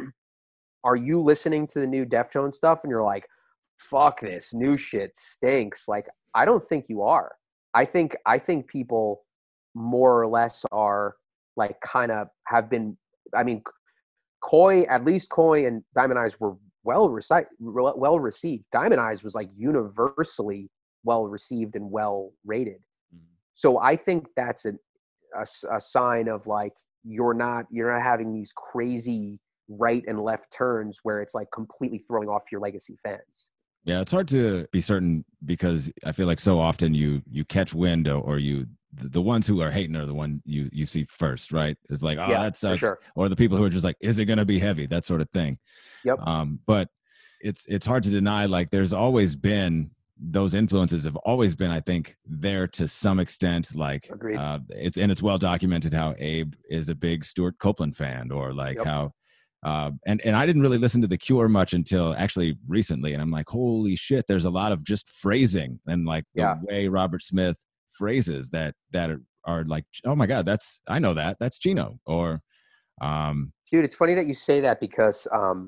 [SPEAKER 3] are you listening to the new Deftones stuff and you're like, fuck this new shit stinks? Like, I don't think you are. I think I think people more or less are like kind of have been. I mean, Koi, at least Koi and Diamond Eyes were well received. Well received. Diamond Eyes was like universally well received and well rated. So I think that's a, a, a sign of like you're not you're not having these crazy right and left turns where it's like completely throwing off your legacy fans.
[SPEAKER 1] Yeah, it's hard to be certain because I feel like so often you you catch wind or, or you the, the ones who are hating are the one you you see first, right? It's like, oh,
[SPEAKER 3] Yeah,
[SPEAKER 1] that
[SPEAKER 3] for
[SPEAKER 1] sucks.
[SPEAKER 3] sure.
[SPEAKER 1] Or the people who are just like, is it going to be heavy? That sort of thing.
[SPEAKER 3] Yep.
[SPEAKER 1] Um, but it's it's hard to deny. Like, there's always been those influences have always been, I think, there to some extent. Like,
[SPEAKER 3] Agreed.
[SPEAKER 1] uh, it's and it's well documented how Abe is a big Stuart Copeland fan, or like
[SPEAKER 3] Yep.
[SPEAKER 1] how. Uh, and and I didn't really listen to The Cure much until actually recently, and I'm like, holy shit! There's a lot of just phrasing and like the
[SPEAKER 3] Yeah.
[SPEAKER 1] way Robert Smith phrases that that are, are like, oh my god, that's I know that that's Chino. Or, um,
[SPEAKER 3] Dude, it's funny that you say that because um,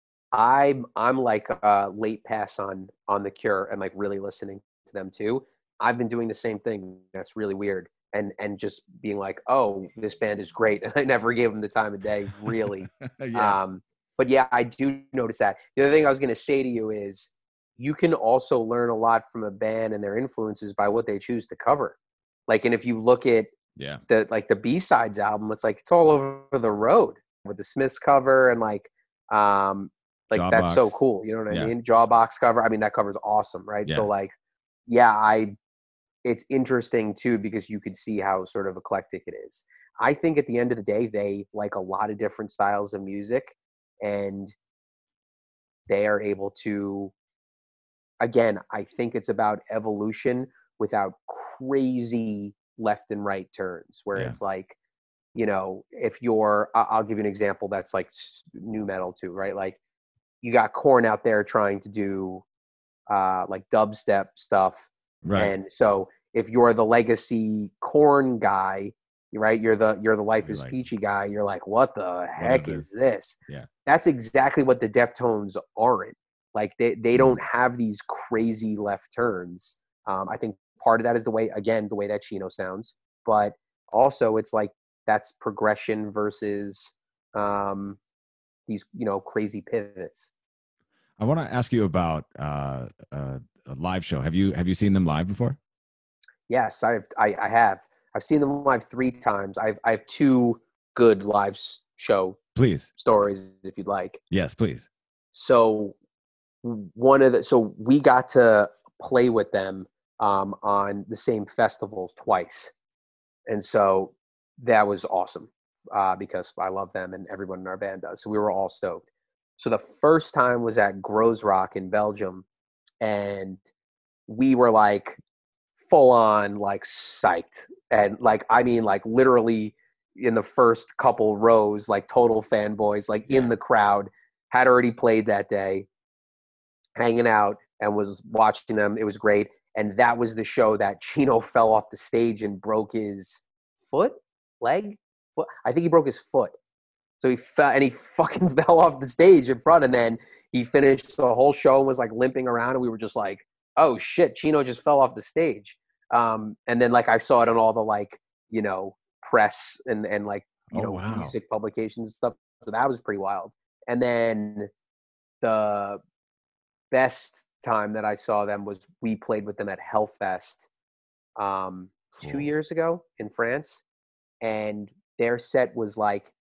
[SPEAKER 3] I'm I'm like a late pass on on The Cure and like really listening to them too. I've been doing the same thing. That's really weird. And and just being like, oh, this band is great. And I never gave them the time of day, really.
[SPEAKER 1] yeah,
[SPEAKER 3] Um, but yeah, I do notice that. The other thing I was going to say to you is you can also learn a lot from a band and their influences by what they choose to cover. Like, and if you look at
[SPEAKER 1] yeah,
[SPEAKER 3] the like the B-sides album, it's like it's all over the road with the Smiths cover and like um like that's so
[SPEAKER 1] Jawbox.
[SPEAKER 3] cool. You know what I
[SPEAKER 1] Yeah.
[SPEAKER 3] mean? Jawbox cover. I mean, that cover's awesome, right?
[SPEAKER 1] Yeah.
[SPEAKER 3] So like, yeah, I it's interesting too because you could see how sort of eclectic it is. I think at the end of the day, they like a lot of different styles of music, and they are able to. Again, I think it's about evolution without crazy left and right turns, where
[SPEAKER 1] Yeah.
[SPEAKER 3] it's like, you know, if you're, I- I'll give you an example that's like s- new metal too, right? Like you got Korn out there trying to do uh, like dubstep stuff.
[SPEAKER 1] right.
[SPEAKER 3] And so if you're the legacy Korn guy, right, you're the you're the Life
[SPEAKER 1] You're
[SPEAKER 3] is
[SPEAKER 1] like,
[SPEAKER 3] Peachy guy, you're like, what the heck
[SPEAKER 1] this?
[SPEAKER 3] is this?
[SPEAKER 1] Yeah.
[SPEAKER 3] That's exactly what the Deftones aren't. Like they, they
[SPEAKER 1] Mhm.
[SPEAKER 3] don't have these crazy left turns. Um, I think part of that is the way, again, the way that Chino sounds, but also it's like that's progression versus um, these, you know, crazy pivots.
[SPEAKER 1] I want to ask you about uh, uh, a live show. Have you have you seen them live before?
[SPEAKER 3] Yes, I've I, I have. I've seen them live three times. I've I have two good live s- show
[SPEAKER 1] Please.
[SPEAKER 3] stories, if you'd like.
[SPEAKER 1] Yes, please.
[SPEAKER 3] So one of the so we got to play with them um, on the same festivals twice, and so that was awesome uh, because I love them and everyone in our band does. So we were all stoked. So the first time was at Gros Rock in Belgium, and we were like full on like psyched, and like I mean like literally in the first couple rows, like total fanboys, like
[SPEAKER 1] Yeah.
[SPEAKER 3] in the crowd, had already played that day, hanging out, and was watching them. It was great. And that was the show that Chino fell off the stage and broke his foot, leg, foot. I think he broke his foot. So he fell, and he fucking fell off the stage in front. And then he finished the whole show and was like limping around. And we were just like, oh shit, Chino just fell off the stage. Um, and then like I saw it on all the like, you know, press and, and like, you
[SPEAKER 1] Oh,
[SPEAKER 3] know,
[SPEAKER 1] wow.
[SPEAKER 3] music publications and stuff. So that was pretty wild. And then the best time that I saw them was we played with them at Hellfest um, two
[SPEAKER 1] Cool.
[SPEAKER 3] years ago in France. And their set was like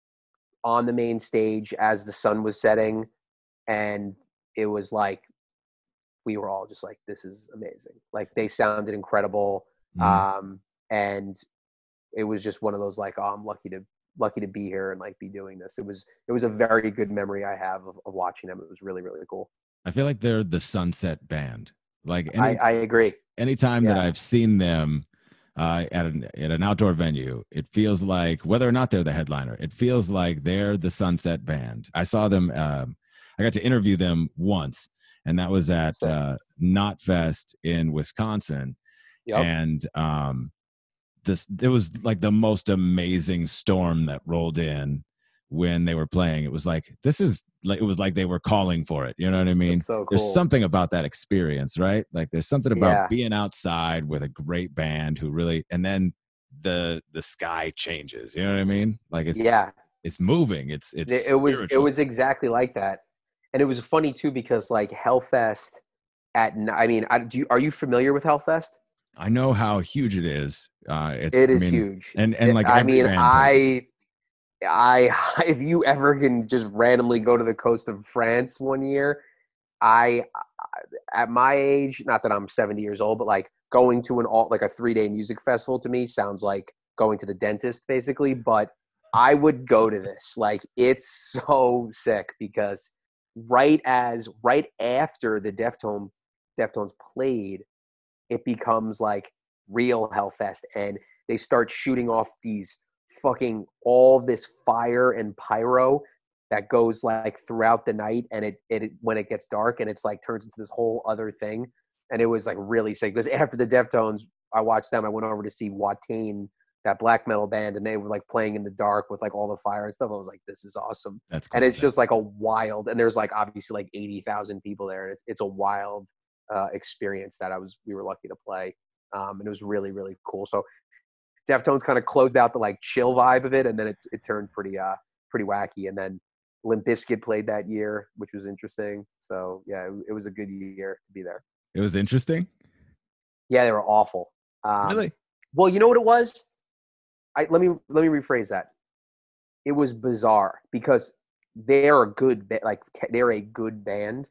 [SPEAKER 3] on the main stage as the sun was setting. And it was like, we were all just like, this is amazing. Like they sounded incredible.
[SPEAKER 1] Mhm.
[SPEAKER 3] Um, and it was just one of those like, oh, I'm lucky to lucky to be here and like be doing this. It was it was a very good memory I have of, of watching them. It was really, really cool.
[SPEAKER 1] I feel like they're the Sunset Band. Like
[SPEAKER 3] I,
[SPEAKER 1] any,
[SPEAKER 3] I agree.
[SPEAKER 1] anytime that
[SPEAKER 3] yeah.
[SPEAKER 1] I've seen them uh, at an at an outdoor venue, it feels like whether or not they're the headliner, it feels like they're the Sunset Band. I saw them. Um, I got to interview them once, and that was at
[SPEAKER 3] Sick.
[SPEAKER 1] uh, Knotfest in Wisconsin.
[SPEAKER 3] Yep.
[SPEAKER 1] And um, this it was like the most amazing storm that rolled in when they were playing. It was like this is like it was like they were calling for it. You know what I mean?
[SPEAKER 3] That's so cool.
[SPEAKER 1] There's something about that experience, right? Like there's something about
[SPEAKER 3] Yeah.
[SPEAKER 1] being outside with a great band who really, and then the the sky changes. You know what I mean? Like it's
[SPEAKER 3] yeah.
[SPEAKER 1] it's moving. It's it's
[SPEAKER 3] It, it was it
[SPEAKER 1] spiritual.
[SPEAKER 3] was exactly like that. And it was funny too because like Hellfest at n- I mean, I, do you, are you familiar with Hellfest?
[SPEAKER 1] I know how huge it is. Uh, it's
[SPEAKER 3] It
[SPEAKER 1] I
[SPEAKER 3] is
[SPEAKER 1] mean,
[SPEAKER 3] huge.
[SPEAKER 1] and and like
[SPEAKER 3] I
[SPEAKER 1] every
[SPEAKER 3] mean,
[SPEAKER 1] band plays.
[SPEAKER 3] I, I, if you ever can just randomly go to the coast of France one year, I, at my age, not that I'm seventy years old, but like going to an alt, like a three day music festival to me sounds like going to the dentist basically, but I would go to this. Like it's so sick because right as, right after the Deftone, Deftones played, it becomes like real Hellfest and they start shooting off these fucking all this fire and pyro that goes like throughout the night and it, it when it gets dark and it's like turns into this whole other thing. And it was like really sick because after the Deftones, I watched them. I went over to see Watain, that black metal band, and they were like playing in the dark with like all the fire and stuff. I was like, this is awesome.
[SPEAKER 1] That's cool.
[SPEAKER 3] And it's just like a wild, and there's like obviously like eighty thousand people there. And it's, it's a wild uh, experience that I was, we were lucky to play. Um, and it was really, really cool. So Deftones kind of closed out the like chill vibe of it. And then it, it turned pretty, uh, pretty wacky. And then Limp Bizkit played that year, which was interesting. So yeah, it, it was a good year to be there.
[SPEAKER 1] It was interesting.
[SPEAKER 3] Yeah, they were awful. Um,
[SPEAKER 1] Really?
[SPEAKER 3] Well, you know what it was? I let me let me rephrase that. It was bizarre because they're a good ba- like they're a good band.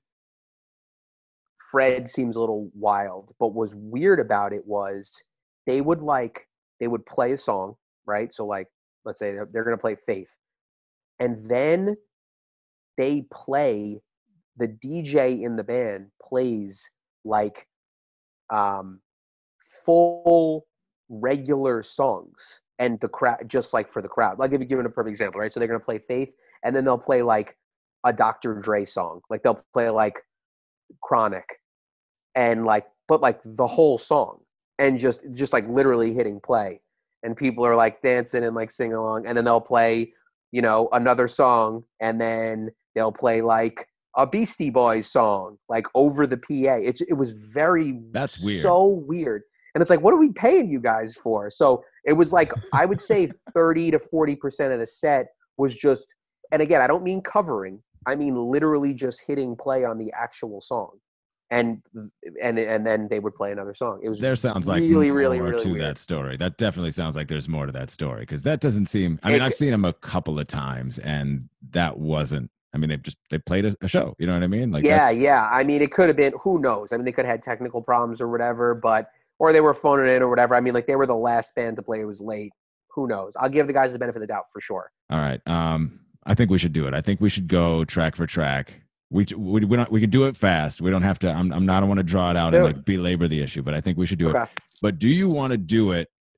[SPEAKER 3] Fred seems a little wild, but what's weird about it was they would like they would play a song, right? So like let's say they're, they're going to play Faith. And then they play the D J in the band plays like um full regular songs and the crowd just like for the crowd. I'll give you give it a perfect example, right? So they're gonna play Faith and then they'll play like a Doctor Dre song. Like they'll play like Chronic and like but like the whole song and just just like literally hitting play. And people are like dancing and like singing along, and then they'll play, you know, another song, and then they'll play like a Beastie Boys song, like over the P A. It it was very
[SPEAKER 1] That's weird.
[SPEAKER 3] so weird. And it's like, what are we paying you guys for? So it was like, I would say thirty to forty percent of the set was just, and again, I don't mean covering. I mean literally just hitting play on the actual song. And and and then they would play another song. It was
[SPEAKER 1] There sounds like
[SPEAKER 3] really,
[SPEAKER 1] more
[SPEAKER 3] really, really
[SPEAKER 1] to
[SPEAKER 3] weird.
[SPEAKER 1] that story. That definitely sounds like there's more to that story because that doesn't seem. I mean,
[SPEAKER 3] It-
[SPEAKER 1] I've seen them a couple of times, and that wasn't. I mean, they've just they played a, a show. You know what I mean? Like,
[SPEAKER 3] yeah,
[SPEAKER 1] that's-
[SPEAKER 3] yeah. I mean, it could have been, who knows? I mean, they could have had technical problems or whatever, but, or they were phoning it in or whatever. I mean, like they were the last band to play. It was late. Who knows? I'll give the guys the benefit of the doubt for sure.
[SPEAKER 1] All right. Um, I think we should do it. I think we should go track for track. We we we, don't, we can do it fast. We don't have to. I'm I'm not. I don't want to draw it out and
[SPEAKER 3] Let's do
[SPEAKER 1] like belabor the issue, but I think we should do
[SPEAKER 3] Okay.
[SPEAKER 1] it. But do you want to do it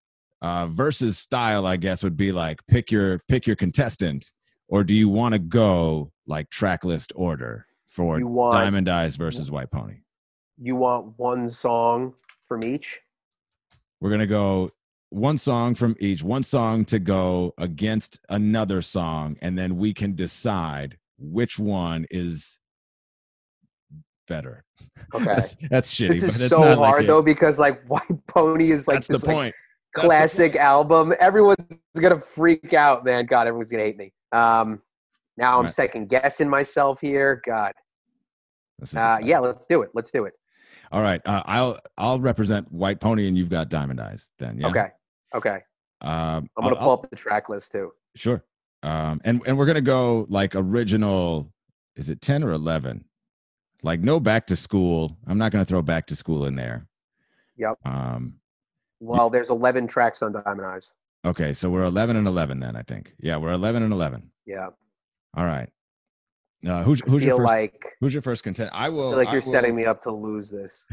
[SPEAKER 1] uh, versus style, I guess, would be like pick your pick your contestant, or do you want to go like track list order for
[SPEAKER 3] You want-
[SPEAKER 1] Diamond Eyes versus White Pony?
[SPEAKER 3] You want one song from each?
[SPEAKER 1] We're gonna go one song from each, one song to go against another song, and then we can decide which one is better.
[SPEAKER 3] Okay.
[SPEAKER 1] that's, that's shitty.
[SPEAKER 3] This
[SPEAKER 1] but
[SPEAKER 3] is
[SPEAKER 1] it's
[SPEAKER 3] so
[SPEAKER 1] not like
[SPEAKER 3] hard
[SPEAKER 1] it.
[SPEAKER 3] though, because like White Pony is like
[SPEAKER 1] That's
[SPEAKER 3] this
[SPEAKER 1] the
[SPEAKER 3] like,
[SPEAKER 1] point. That's the
[SPEAKER 3] classic
[SPEAKER 1] point.
[SPEAKER 3] album. Everyone's gonna freak out, man. God, everyone's gonna hate me. Um, now I'm
[SPEAKER 1] Right.
[SPEAKER 3] second guessing myself here. God.
[SPEAKER 1] This is
[SPEAKER 3] Uh,
[SPEAKER 1] exciting.
[SPEAKER 3] yeah, let's do it. Let's do it.
[SPEAKER 1] All right. Uh, I'll I'll represent White Pony, and you've got Diamond Eyes. Then, yeah.
[SPEAKER 3] Okay. Okay.
[SPEAKER 1] Um,
[SPEAKER 3] I'm gonna
[SPEAKER 1] I'll-
[SPEAKER 3] pull up the track list too.
[SPEAKER 1] Sure. Um, and and we're gonna go like original. Is it ten or eleven? Like no Back to School. I'm not gonna throw Back to School in there.
[SPEAKER 3] Yep.
[SPEAKER 1] Um.
[SPEAKER 3] Well, there's eleven tracks on Diamond Eyes.
[SPEAKER 1] Okay, so we're eleven and eleven then. I think. Yeah, we're eleven and eleven.
[SPEAKER 3] Yeah.
[SPEAKER 1] All right. Uh, who's
[SPEAKER 3] I
[SPEAKER 1] who's your
[SPEAKER 3] feel
[SPEAKER 1] first?
[SPEAKER 3] like
[SPEAKER 1] Who's your first content? I
[SPEAKER 3] I
[SPEAKER 1] will.
[SPEAKER 3] feel like you're
[SPEAKER 1] I will-
[SPEAKER 3] setting me up to lose this.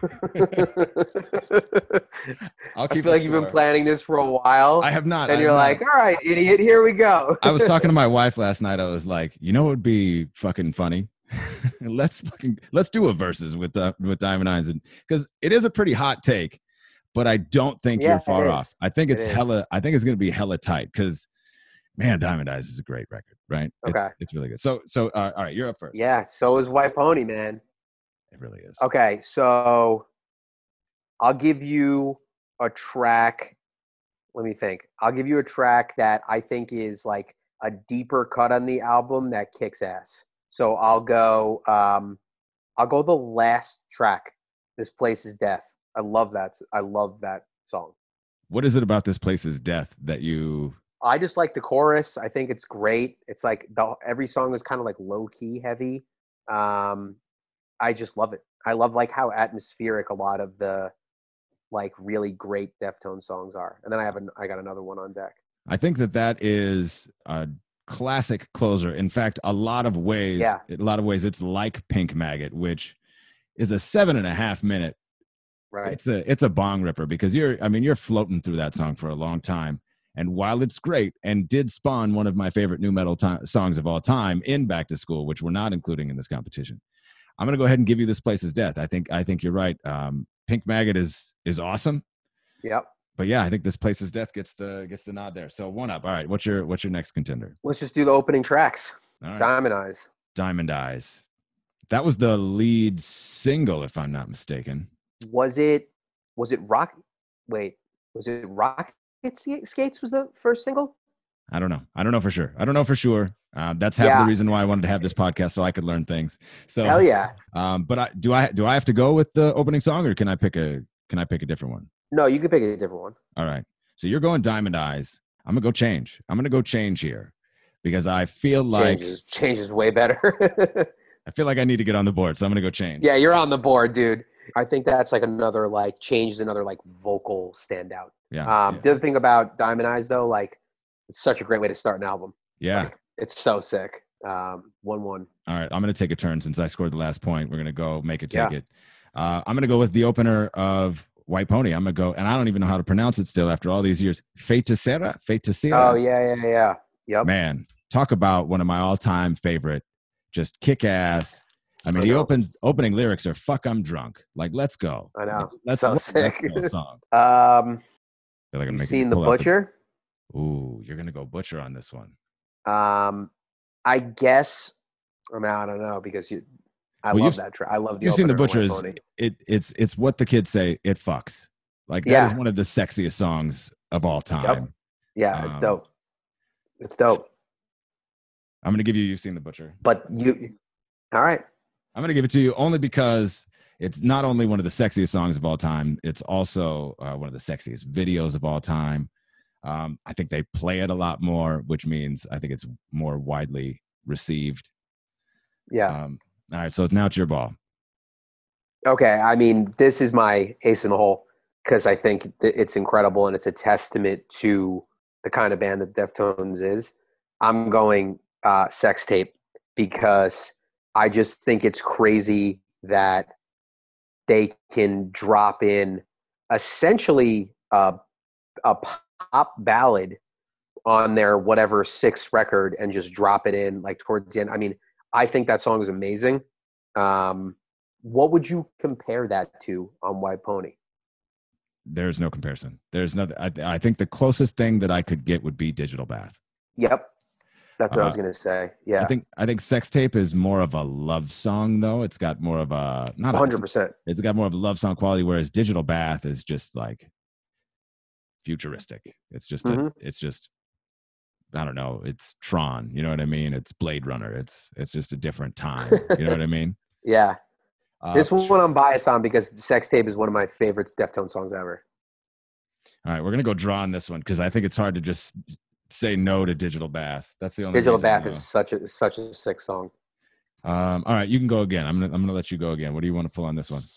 [SPEAKER 1] I'll
[SPEAKER 3] I
[SPEAKER 1] keep
[SPEAKER 3] feel
[SPEAKER 1] the
[SPEAKER 3] like you've been
[SPEAKER 1] score.
[SPEAKER 3] planning this for a while.
[SPEAKER 1] I have not.
[SPEAKER 3] and
[SPEAKER 1] I
[SPEAKER 3] you're
[SPEAKER 1] have
[SPEAKER 3] like,
[SPEAKER 1] not.
[SPEAKER 3] all right, idiot, here we go.
[SPEAKER 1] I was talking to my wife last night. I was like, you know, what would be fucking funny. let's fucking let's do a versus with uh, with Diamond Eyes, and because it is a pretty hot take, but I don't think
[SPEAKER 3] Yeah,
[SPEAKER 1] you're
[SPEAKER 3] it
[SPEAKER 1] far
[SPEAKER 3] is.
[SPEAKER 1] off. I think
[SPEAKER 3] It
[SPEAKER 1] it's
[SPEAKER 3] is.
[SPEAKER 1] hella. I think it's gonna be hella tight because, man, Diamond Eyes is a great record, right?
[SPEAKER 3] Okay.
[SPEAKER 1] It's, it's really good. So so uh, all right, you're up first.
[SPEAKER 3] Yeah, so is White Pony, man.
[SPEAKER 1] It really is.
[SPEAKER 3] Okay, so I'll give you a track. Let me think. I'll give you a track that I think is like a deeper cut on the album that kicks ass. So I'll go. Um, I'll go the last track. This Place Is Death. I love that. s- I love that song.
[SPEAKER 1] What is it about this place's death that you?
[SPEAKER 3] I just like the chorus. I think it's great. It's like the, every song is kind of like low key heavy. Um, I just love it. I love like how atmospheric a lot of the like really great Deftones songs are. And then I have an, I got another one on deck.
[SPEAKER 1] I think that that is a classic closer. In fact, a lot of ways,
[SPEAKER 3] Yeah.
[SPEAKER 1] a lot of ways, it's like Pink Maggot, which is a seven and a half minute.
[SPEAKER 3] Right.
[SPEAKER 1] It's a it's a bong ripper because you're. I mean, you're floating through that song for a long time. And while it's great and did spawn one of my favorite new metal ti- songs of all time in Back to School, which we're not including in this competition, I'm going to go ahead and give you This Place Is Death. I think I think you're right. Um, Pink Maggot is is awesome.
[SPEAKER 3] Yep.
[SPEAKER 1] But yeah, I think This Place Is Death gets the gets the nod there. So one up. All right, what's your what's your next contender?
[SPEAKER 3] Let's just do the opening tracks.
[SPEAKER 1] All right,
[SPEAKER 3] Diamond Eyes.
[SPEAKER 1] Diamond Eyes. That was the lead single, if I'm not mistaken.
[SPEAKER 3] Was it, was it Rock? Wait, was it Rocket Sk- Skates was the first single?
[SPEAKER 1] I don't know. I don't know for sure. I don't know for sure. Uh, that's half
[SPEAKER 3] Yeah.
[SPEAKER 1] the reason why I wanted to have this podcast so I could learn things. So
[SPEAKER 3] Hell yeah.
[SPEAKER 1] Um, but I, do I do I have to go with the opening song, or can I pick a can I pick a different one?
[SPEAKER 3] No, you could pick a different one.
[SPEAKER 1] All right. So you're going Diamond Eyes. I'm gonna go change. I'm gonna go change here because I feel like
[SPEAKER 3] Changes, changes way better.
[SPEAKER 1] I feel like I need to get on the board. So I'm gonna go change.
[SPEAKER 3] Yeah, you're on the board, dude. I think that's like another like change is another like vocal standout.
[SPEAKER 1] Yeah.
[SPEAKER 3] Um,
[SPEAKER 1] yeah.
[SPEAKER 3] The other thing about Diamond Eyes though, like it's such a great way to start an album.
[SPEAKER 1] Yeah.
[SPEAKER 3] It's so sick. Um, one one.
[SPEAKER 1] All right. I'm gonna take a turn since I scored the last point. We're gonna go make it take
[SPEAKER 3] Yeah.
[SPEAKER 1] it. Uh, I'm gonna go with the opener of White Pony. I'm gonna go, and I don't even know how to pronounce it still after all these years. Feiticeira? Feiticeira?
[SPEAKER 3] Oh yeah, yeah, yeah. Yep.
[SPEAKER 1] Man, talk about one of my all-time favorite, just kick-ass. I mean,
[SPEAKER 3] I
[SPEAKER 1] the
[SPEAKER 3] know.
[SPEAKER 1] opens opening lyrics are "fuck, I'm drunk." Like, let's go.
[SPEAKER 3] I know.
[SPEAKER 1] Like, let's
[SPEAKER 3] So
[SPEAKER 1] let's
[SPEAKER 3] sick.
[SPEAKER 1] go song.
[SPEAKER 3] Um,
[SPEAKER 1] I feel like I'm
[SPEAKER 3] you
[SPEAKER 1] making
[SPEAKER 3] seen
[SPEAKER 1] you
[SPEAKER 3] the
[SPEAKER 1] pull out
[SPEAKER 3] Butcher?
[SPEAKER 1] Ooh, you're gonna go Butcher on this one.
[SPEAKER 3] Um, I guess. I mean, I don't know because you. I
[SPEAKER 1] Well,
[SPEAKER 3] love
[SPEAKER 1] you've-
[SPEAKER 3] that track. I love the.
[SPEAKER 1] You've seen the
[SPEAKER 3] opener of White
[SPEAKER 1] Butcher is
[SPEAKER 3] Pony.
[SPEAKER 1] it. It's it's what the kids say. It fucks. Like that
[SPEAKER 3] Yeah.
[SPEAKER 1] is one of the sexiest songs of all time.
[SPEAKER 3] Yeah, it's
[SPEAKER 1] Um,
[SPEAKER 3] dope. It's dope.
[SPEAKER 1] I'm gonna give you. You've seen the Butcher.
[SPEAKER 3] But you. All right.
[SPEAKER 1] I'm gonna give it to you only because it's not only one of the sexiest songs of all time. It's also uh, one of the sexiest videos of all time. Um, I think they play it a lot more, which means I think it's more widely received.
[SPEAKER 3] Yeah.
[SPEAKER 1] Um, all right, so now it's your ball.
[SPEAKER 3] Okay, I mean, this is my ace in the hole because I think th- it's incredible and it's a testament to the kind of band that Deftones is. I'm going uh, Sex Tape because I just think it's crazy that they can drop in essentially a a pop ballad on their whatever sixth record and just drop it in like towards the end. I mean, I think that song is amazing. Um, what would you compare that to on White Pony?
[SPEAKER 1] There's no comparison. There's nothing. I, I think the closest thing that I could get would be Digital Bath.
[SPEAKER 3] Yep. That's what uh, I was
[SPEAKER 1] Uh,
[SPEAKER 3] going to say. Yeah.
[SPEAKER 1] I think I think Sex Tape is more of a love song, though. It's got more of a not
[SPEAKER 3] one hundred percent.
[SPEAKER 1] A, it's got more of a love song quality, whereas Digital Bath is just like futuristic. It's just
[SPEAKER 3] Mhm.
[SPEAKER 1] a, it's just I don't know. It's Tron. You know what I mean? It's Blade Runner. It's it's just a different time. You know what I mean?
[SPEAKER 3] Yeah.
[SPEAKER 1] Uh,
[SPEAKER 3] This one I'm biased on because Sex Tape is one of my favorite Deftones songs ever.
[SPEAKER 1] All right, we're gonna go draw on this one because I think it's hard to just say no to Digital Bath. That's the only
[SPEAKER 3] Digital
[SPEAKER 1] reason I
[SPEAKER 3] Bath
[SPEAKER 1] know.
[SPEAKER 3] is such a such a sick song.
[SPEAKER 1] Um, all right, you can go again. I'm gonna I'm gonna let you go again. What do you want to pull on this one?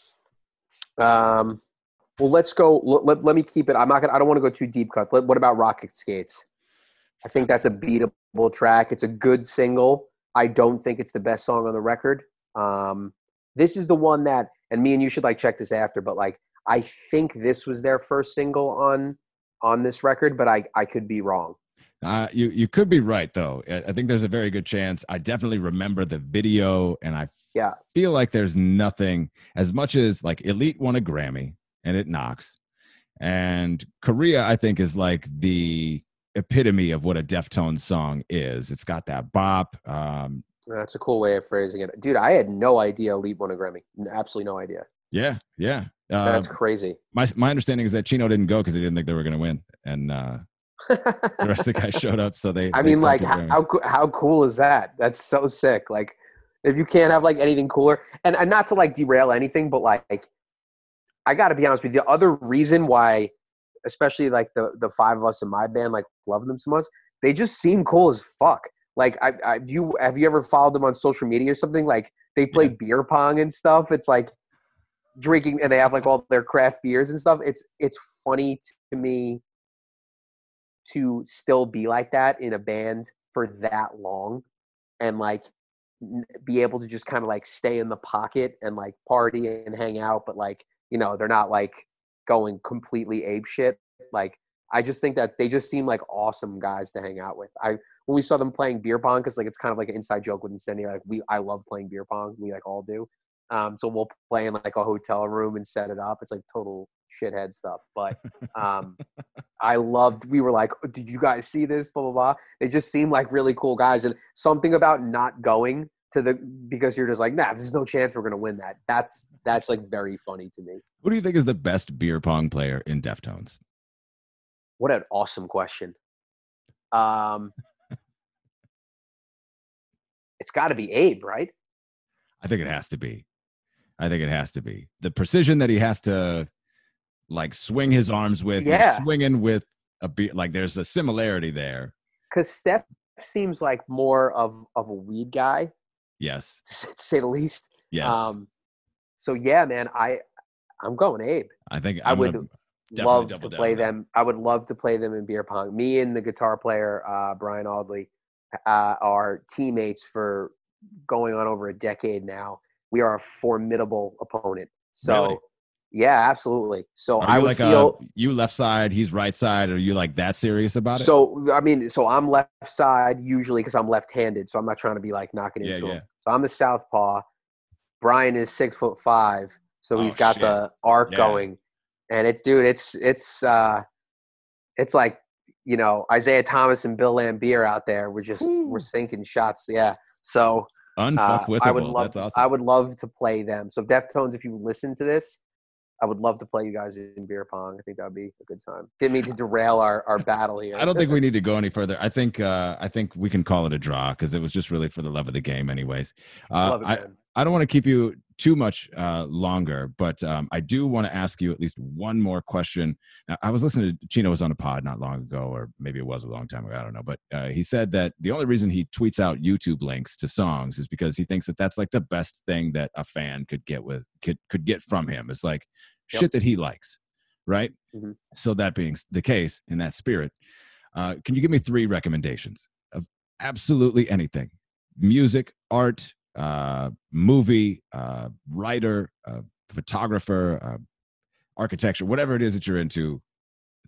[SPEAKER 3] Um, well, let's go. Let, let, let me keep it. I'm not gonna. I don't want to go too deep cut. Let, what about Rocket Skates? I think that's a beatable track. It's a good single. I don't think it's the best song on the record. Um, this is the one that, and me and you should like check this after, but like I think this was their first single on on this record, but I I could be wrong.
[SPEAKER 1] Uh, you you could be right though. I I think there's a very good chance. I definitely remember the video, and I
[SPEAKER 3] Yeah.
[SPEAKER 1] feel like there's nothing as much as like Elite won a Grammy and it knocks, and Korea I think is like the epitome of what a Deftones song is. It's got that bop. Um,
[SPEAKER 3] That's a cool way of phrasing it. Dude, I had no idea Elite won a Grammy. Absolutely no idea.
[SPEAKER 1] yeah, yeah. Uh,
[SPEAKER 3] That's crazy.
[SPEAKER 1] my my understanding is that Chino didn't go because he didn't think they were going to win, and uh, the rest of the guys showed up. So they.
[SPEAKER 3] I
[SPEAKER 1] they
[SPEAKER 3] mean, like,
[SPEAKER 1] collected
[SPEAKER 3] how,
[SPEAKER 1] Grammys.
[SPEAKER 3] how coo- how cool is that? That's so sick. Like, if you can't have like anything cooler, and, and not to like derail anything, but like, I got to be honest with you. The other reason why, especially like the the five of us in my band, like love them so much, they just seem cool as fuck. Like, I, I do you have you ever followed them on social media or something? Like, they play
[SPEAKER 1] Yeah.
[SPEAKER 3] beer pong and stuff. It's like drinking, and they have like all their craft beers and stuff. It's it's funny to me to still be like that in a band for that long and like n- be able to just kind of like stay in the pocket and like party and hang out, but like, you know, they're not like going completely ape shit. Like, I just think that they just seem like awesome guys to hang out with. I when we saw them playing beer pong, because like it's kind of like an inside joke with Incendiary. Like we, I love playing beer pong. We like all do. Um, so we'll play in like a hotel room and set it up. It's like total shithead stuff. But um, I loved. We were like, "Did you guys see this?" Blah blah blah. They just seem like really cool guys, and something about not going to the because you're just like, nah, there's no chance we're gonna win that. That's that's like very funny to me.
[SPEAKER 1] Who do you think is the best beer pong player in Deftones?
[SPEAKER 3] What an awesome question. Um, it's got to be Abe, right?
[SPEAKER 1] I think it has to be. I think it has to be the precision that he has to like swing his arms with.
[SPEAKER 3] Yeah.
[SPEAKER 1] He's swinging with a beer. Like there's a similarity there.
[SPEAKER 3] Because Steph seems like more of of a weed guy,
[SPEAKER 1] Yes.
[SPEAKER 3] to say the least.
[SPEAKER 1] Yes.
[SPEAKER 3] Um, so yeah, man, I I'm going Abe.
[SPEAKER 1] I think
[SPEAKER 3] I
[SPEAKER 1] I'm
[SPEAKER 3] would
[SPEAKER 1] gonna
[SPEAKER 3] love
[SPEAKER 1] double
[SPEAKER 3] to
[SPEAKER 1] down
[SPEAKER 3] play
[SPEAKER 1] on that.
[SPEAKER 3] them. I would love to play them in beer pong. Me and the guitar player uh, Brian Audley uh, are teammates for going on over a decade now. We are a formidable opponent. So
[SPEAKER 1] Really?
[SPEAKER 3] yeah, absolutely. So
[SPEAKER 1] Are
[SPEAKER 3] I
[SPEAKER 1] you
[SPEAKER 3] would
[SPEAKER 1] like
[SPEAKER 3] feel.
[SPEAKER 1] a, you left side, he's right side? Are you like that serious about it?
[SPEAKER 3] So I mean, so I'm left side usually because I'm left-handed. So I'm not trying to be like knocking
[SPEAKER 1] Yeah,
[SPEAKER 3] into
[SPEAKER 1] yeah.
[SPEAKER 3] him. So I'm the southpaw. Brian is six foot five, so he's
[SPEAKER 1] Oh,
[SPEAKER 3] got
[SPEAKER 1] shit.
[SPEAKER 3] the arc
[SPEAKER 1] Yeah.
[SPEAKER 3] going, and it's dude, it's it's uh, it's like you know Isaiah Thomas and Bill Lambier out there. We're just
[SPEAKER 1] Woo.
[SPEAKER 3] we're sinking shots. Yeah. So uh,
[SPEAKER 1] Unfuckwithable.
[SPEAKER 3] I would love
[SPEAKER 1] That's awesome.
[SPEAKER 3] I would love to play them. So Deftones, if you listen to this, I would love to play you guys in beer pong. I think that would be a good time. Didn't mean to derail our, our battle here.
[SPEAKER 1] I don't think we need to go any further. I think uh, I think we can call it a draw because it was just really for the love of the game, anyways. Uh,
[SPEAKER 3] love it,
[SPEAKER 1] I
[SPEAKER 3] man.
[SPEAKER 1] I don't want to keep you too much uh, longer, but um, I do want to ask you at least one more question. Now, I was listening to Chino was on a pod not long ago, or maybe it was a long time ago. I don't know, but uh, he said that the only reason he tweets out YouTube links to songs is because he thinks that that's like the best thing that a fan could get with could could get from him. It's like
[SPEAKER 3] Yep.
[SPEAKER 1] shit that he likes, right?
[SPEAKER 3] Mhm.
[SPEAKER 1] So that being the case, in that spirit, uh, can you give me three recommendations of absolutely anything? Music, art, uh, movie, uh, writer, uh, photographer, uh, architecture, whatever it is that you're into.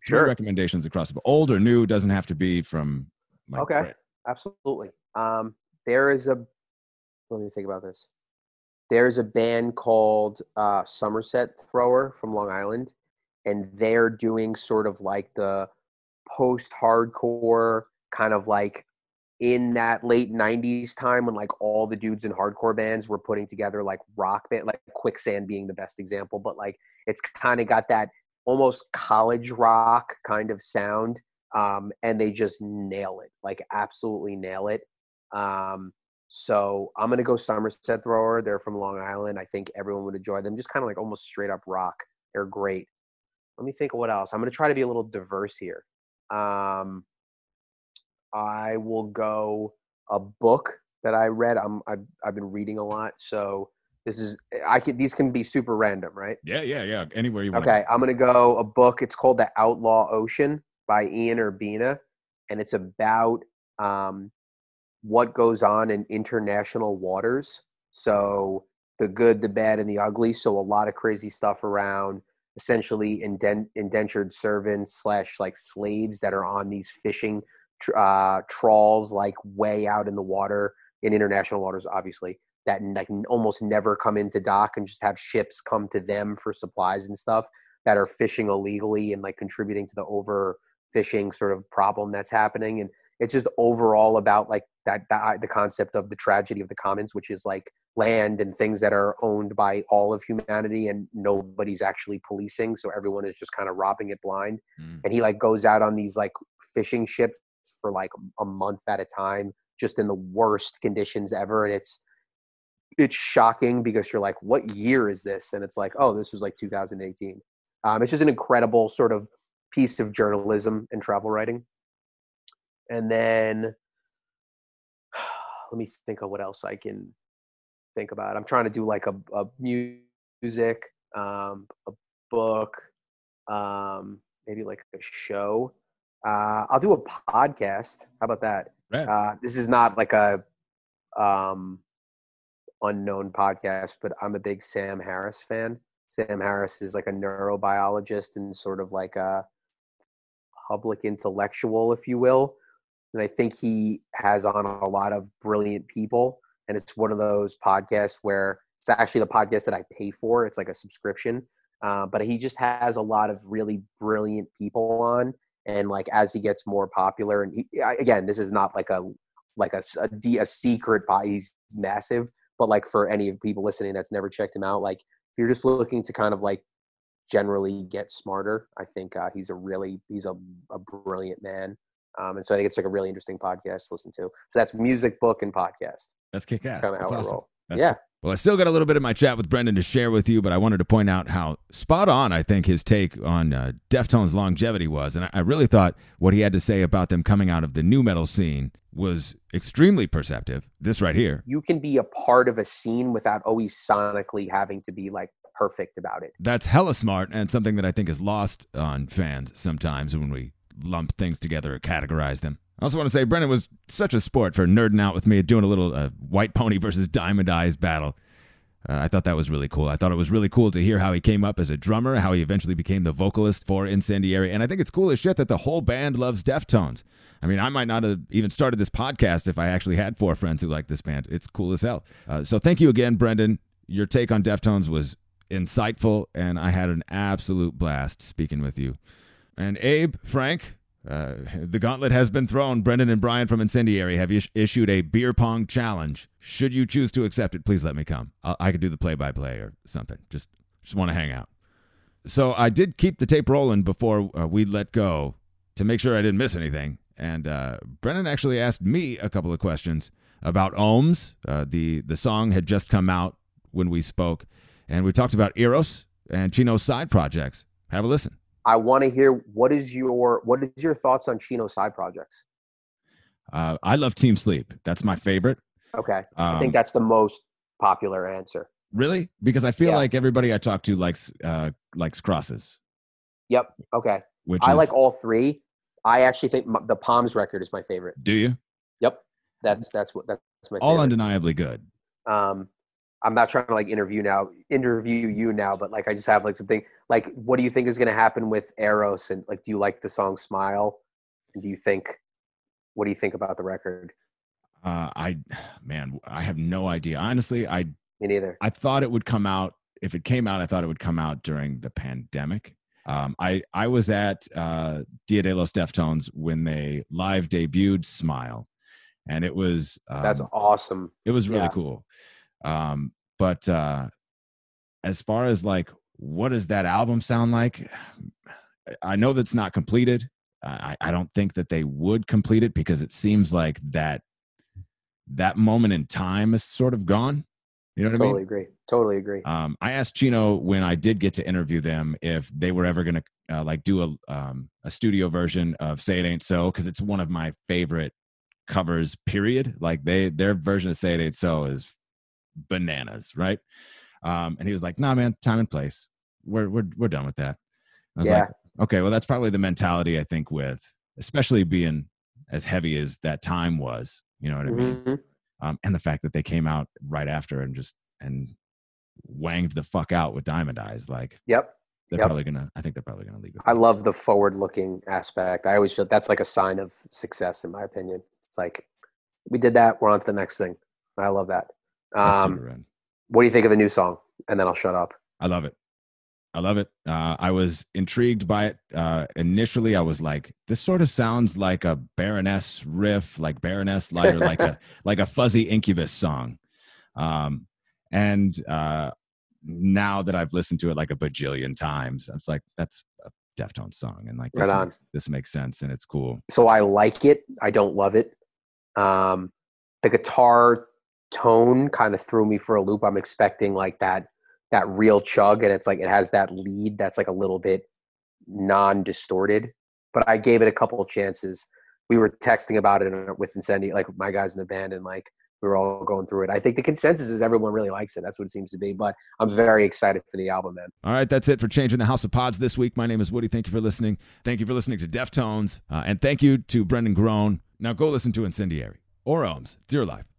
[SPEAKER 1] three
[SPEAKER 3] Sure.
[SPEAKER 1] recommendations across the board. Old or new, doesn't have to be from. Like,
[SPEAKER 3] Okay.
[SPEAKER 1] Brit.
[SPEAKER 3] Absolutely. Um, there is a. Let me think about this. There's a band called uh, Somerset Thrower from Long Island, and they're doing sort of like the post-hardcore kind of like in that late nineties time when like all the dudes in hardcore bands were putting together like rock band, like Quicksand being the best example, but like it's kind of got that almost college rock kind of sound, um, and they just nail it, like absolutely nail it. Um, so I'm gonna go Somerset Thrower. They're from Long Island. I think everyone would enjoy them. Just kind of like almost straight up rock. They're great. Let me think of what else. I'm gonna try to be a little diverse here. Um, I will go a book that I read. I'm I've, I've been reading a lot, so this is I can these can be super random, right?
[SPEAKER 1] Yeah, yeah, yeah. Anywhere you want.
[SPEAKER 3] Okay, I'm gonna go a book. It's called The Outlaw Ocean by Ian Urbina, and it's about um, what goes on in international waters. So the good, the bad, and the ugly. So a lot of crazy stuff around essentially indent, indentured servants slash like slaves that are on these fishing uh, trawls, like way out in the water in international waters, obviously, that like almost never come into dock and just have ships come to them for supplies and stuff that are fishing illegally and like contributing to the overfishing sort of problem that's happening. And it's just overall about like that, that the concept of the tragedy of the commons, which is like land and things that are owned by all of humanity and nobody's actually policing. So everyone is just kind of robbing it blind. Mm. And he like goes out on these like fishing ships for like a month at a time, just in the worst conditions ever. And it's, it's shocking because you're like, what year is this? And it's like, oh, this was like two thousand eighteen. Um, it's just an incredible sort of piece of journalism and travel writing. And then let me think of what else I can think about. I'm trying to do like a, a music, um, a book, um, maybe like a show. Uh, I'll do a podcast. How about that?
[SPEAKER 1] Right.
[SPEAKER 3] Uh, this is not like a um, unknown podcast, but I'm a big Sam Harris fan. Sam Harris is like a neurobiologist and sort of like a public intellectual, if you will. And I think he has on a lot of brilliant people. And it's one of those podcasts where it's actually the podcast that I pay for. It's like a subscription. Uh, but he just has a lot of really brilliant people on. And like, as he gets more popular, and he, again, this is not like a, like a, a, a secret, he's massive, but like for any of people listening that's never checked him out, like if you're just looking to kind of like generally get smarter, I think uh, he's a really, he's a, a brilliant man. Um, and so I think it's like a really interesting podcast to listen to. So that's music, book, and podcast.
[SPEAKER 1] That's kick-ass.
[SPEAKER 3] Kind of
[SPEAKER 1] That's
[SPEAKER 3] how I
[SPEAKER 1] awesome.
[SPEAKER 3] roll.
[SPEAKER 1] That's
[SPEAKER 3] yeah.
[SPEAKER 1] Cool. Well, I still got a little bit of my chat with Brendan to share with you, but I wanted to point out how spot on I think his take on uh, Deftones' longevity was. And I, I really thought what he had to say about them coming out of the nu metal scene was extremely perceptive. This right here.
[SPEAKER 3] You can be a part of a scene without always sonically having to be like perfect about it.
[SPEAKER 1] That's hella smart and something that I think is lost on fans sometimes when we lump things together or categorize them. I also want to say Brendan was such a sport for nerding out with me, doing a little uh, White Pony versus Diamond Eyes battle. Uh, I thought that was really cool. I thought it was really cool to hear how he came up as a drummer, how he eventually became the vocalist for Incendiary, and I think it's cool as shit that the whole band loves Deftones. I mean, I might not have even started this podcast if I actually had four friends who like this band. It's cool as hell. Uh, so thank you again, Brendan. Your take on Deftones was insightful, and I had an absolute blast speaking with you. And Abe, Frank... Uh, the gauntlet has been thrown. Brendan and Brian from Incendiary have is- issued a beer pong challenge. Should you choose to accept it, please let me come. I'll, I could do the play-by-play or something. Just just want to hang out. So I did keep the tape rolling before uh, we let go to make sure I didn't miss anything. And uh, Brendan actually asked me a couple of questions about Ohms. Uh, the, the song had just come out when we spoke. And we talked about Eros and Chino's side projects. Have a listen.
[SPEAKER 3] I want to hear what is your what is your thoughts on Chino's side projects?
[SPEAKER 1] Uh, I love Team Sleep. That's my favorite.
[SPEAKER 3] Okay,
[SPEAKER 1] um,
[SPEAKER 3] I think that's the most popular answer.
[SPEAKER 1] Really? Because I feel
[SPEAKER 3] yeah.
[SPEAKER 1] like everybody I talk to likes uh, likes Crosses.
[SPEAKER 3] Yep. Okay.
[SPEAKER 1] Which
[SPEAKER 3] I
[SPEAKER 1] is,
[SPEAKER 3] like all three. I actually think my, the Palms record is my favorite.
[SPEAKER 1] Do you?
[SPEAKER 3] Yep. That's that's what that's my
[SPEAKER 1] all
[SPEAKER 3] favorite.
[SPEAKER 1] undeniably good.
[SPEAKER 3] Um, I'm not trying to like interview now, interview you now, but like I just have like something like, what do you think is going to happen with Eros? And like, do you like the song Smile? And do you think, what do you think about the record?
[SPEAKER 1] Uh, I, man, I have no idea. Honestly, I,
[SPEAKER 3] Me neither.
[SPEAKER 1] I thought it would come out. If it came out, I thought it would come out during the pandemic. Um, I, I was at uh, Dia de los Deftones when they live debuted Smile, and it was um,
[SPEAKER 3] That's awesome.
[SPEAKER 1] It was really
[SPEAKER 3] Yeah.
[SPEAKER 1] cool. Um, but uh, as far as like, what does that album sound like? I know that's not completed. I, I don't think that they would complete it because it seems like that that moment in time is sort of gone. You know what
[SPEAKER 3] Totally
[SPEAKER 1] I mean?
[SPEAKER 3] agree. Totally agree.
[SPEAKER 1] Um, I asked Chino when I did get to interview them if they were ever going to uh, like do a um, a studio version of "Say It Ain't So" because it's one of my favorite covers. Period. Like they their version of "Say It Ain't So" is bananas, right? Um, and he was like, "Nah, man, time and place. We're we're we're done with that." I was
[SPEAKER 3] Yeah.
[SPEAKER 1] like, "Okay, well, that's probably the mentality I think with, especially being as heavy as that time was. You know what I mean?"
[SPEAKER 3] Mhm.
[SPEAKER 1] Um, and the fact that they came out right after and just and wanged the fuck out with Diamond Eyes, like
[SPEAKER 3] Yep.
[SPEAKER 1] they're
[SPEAKER 3] Yep.
[SPEAKER 1] probably gonna. I think they're probably gonna leave it.
[SPEAKER 3] I love the forward-looking aspect. I always feel that's like a sign of success, in my opinion. It's like we did that, we're on to the next thing. I love that.
[SPEAKER 1] That's
[SPEAKER 3] Um,
[SPEAKER 1] super rad.
[SPEAKER 3] what do you think of the new song? And then I'll shut up.
[SPEAKER 1] I love it. I love it. Uh, I was intrigued by it. Uh, initially, I was like, "This sort of sounds like a Baroness riff, like Baroness light, or like a like a Fuzzy Incubus song." Um, and uh, now that I've listened to it like a bajillion times, I was like, "That's a Deftones song," and like this,
[SPEAKER 3] Right on.
[SPEAKER 1] makes, this makes sense and it's cool.
[SPEAKER 3] So I like it. I don't love it. Um, the guitar tone kind of threw me for a loop. I'm expecting like that that real chug, and it's like it has that lead that's like a little bit non-distorted. But I gave it a couple of chances. We were texting about it with Incendi, like my guys in the band, and like we were all going through it. I think the consensus is everyone really likes it. That's what it seems to be. But I'm very excited for the album, man.
[SPEAKER 1] All right, that's it for Changing the House of Pods this week. My name is Woody. Thank you for listening. Thank you for listening to Deftones, uh, and thank you to Brendan Groan. Now go listen to Incendiary or Ohms. It's your life.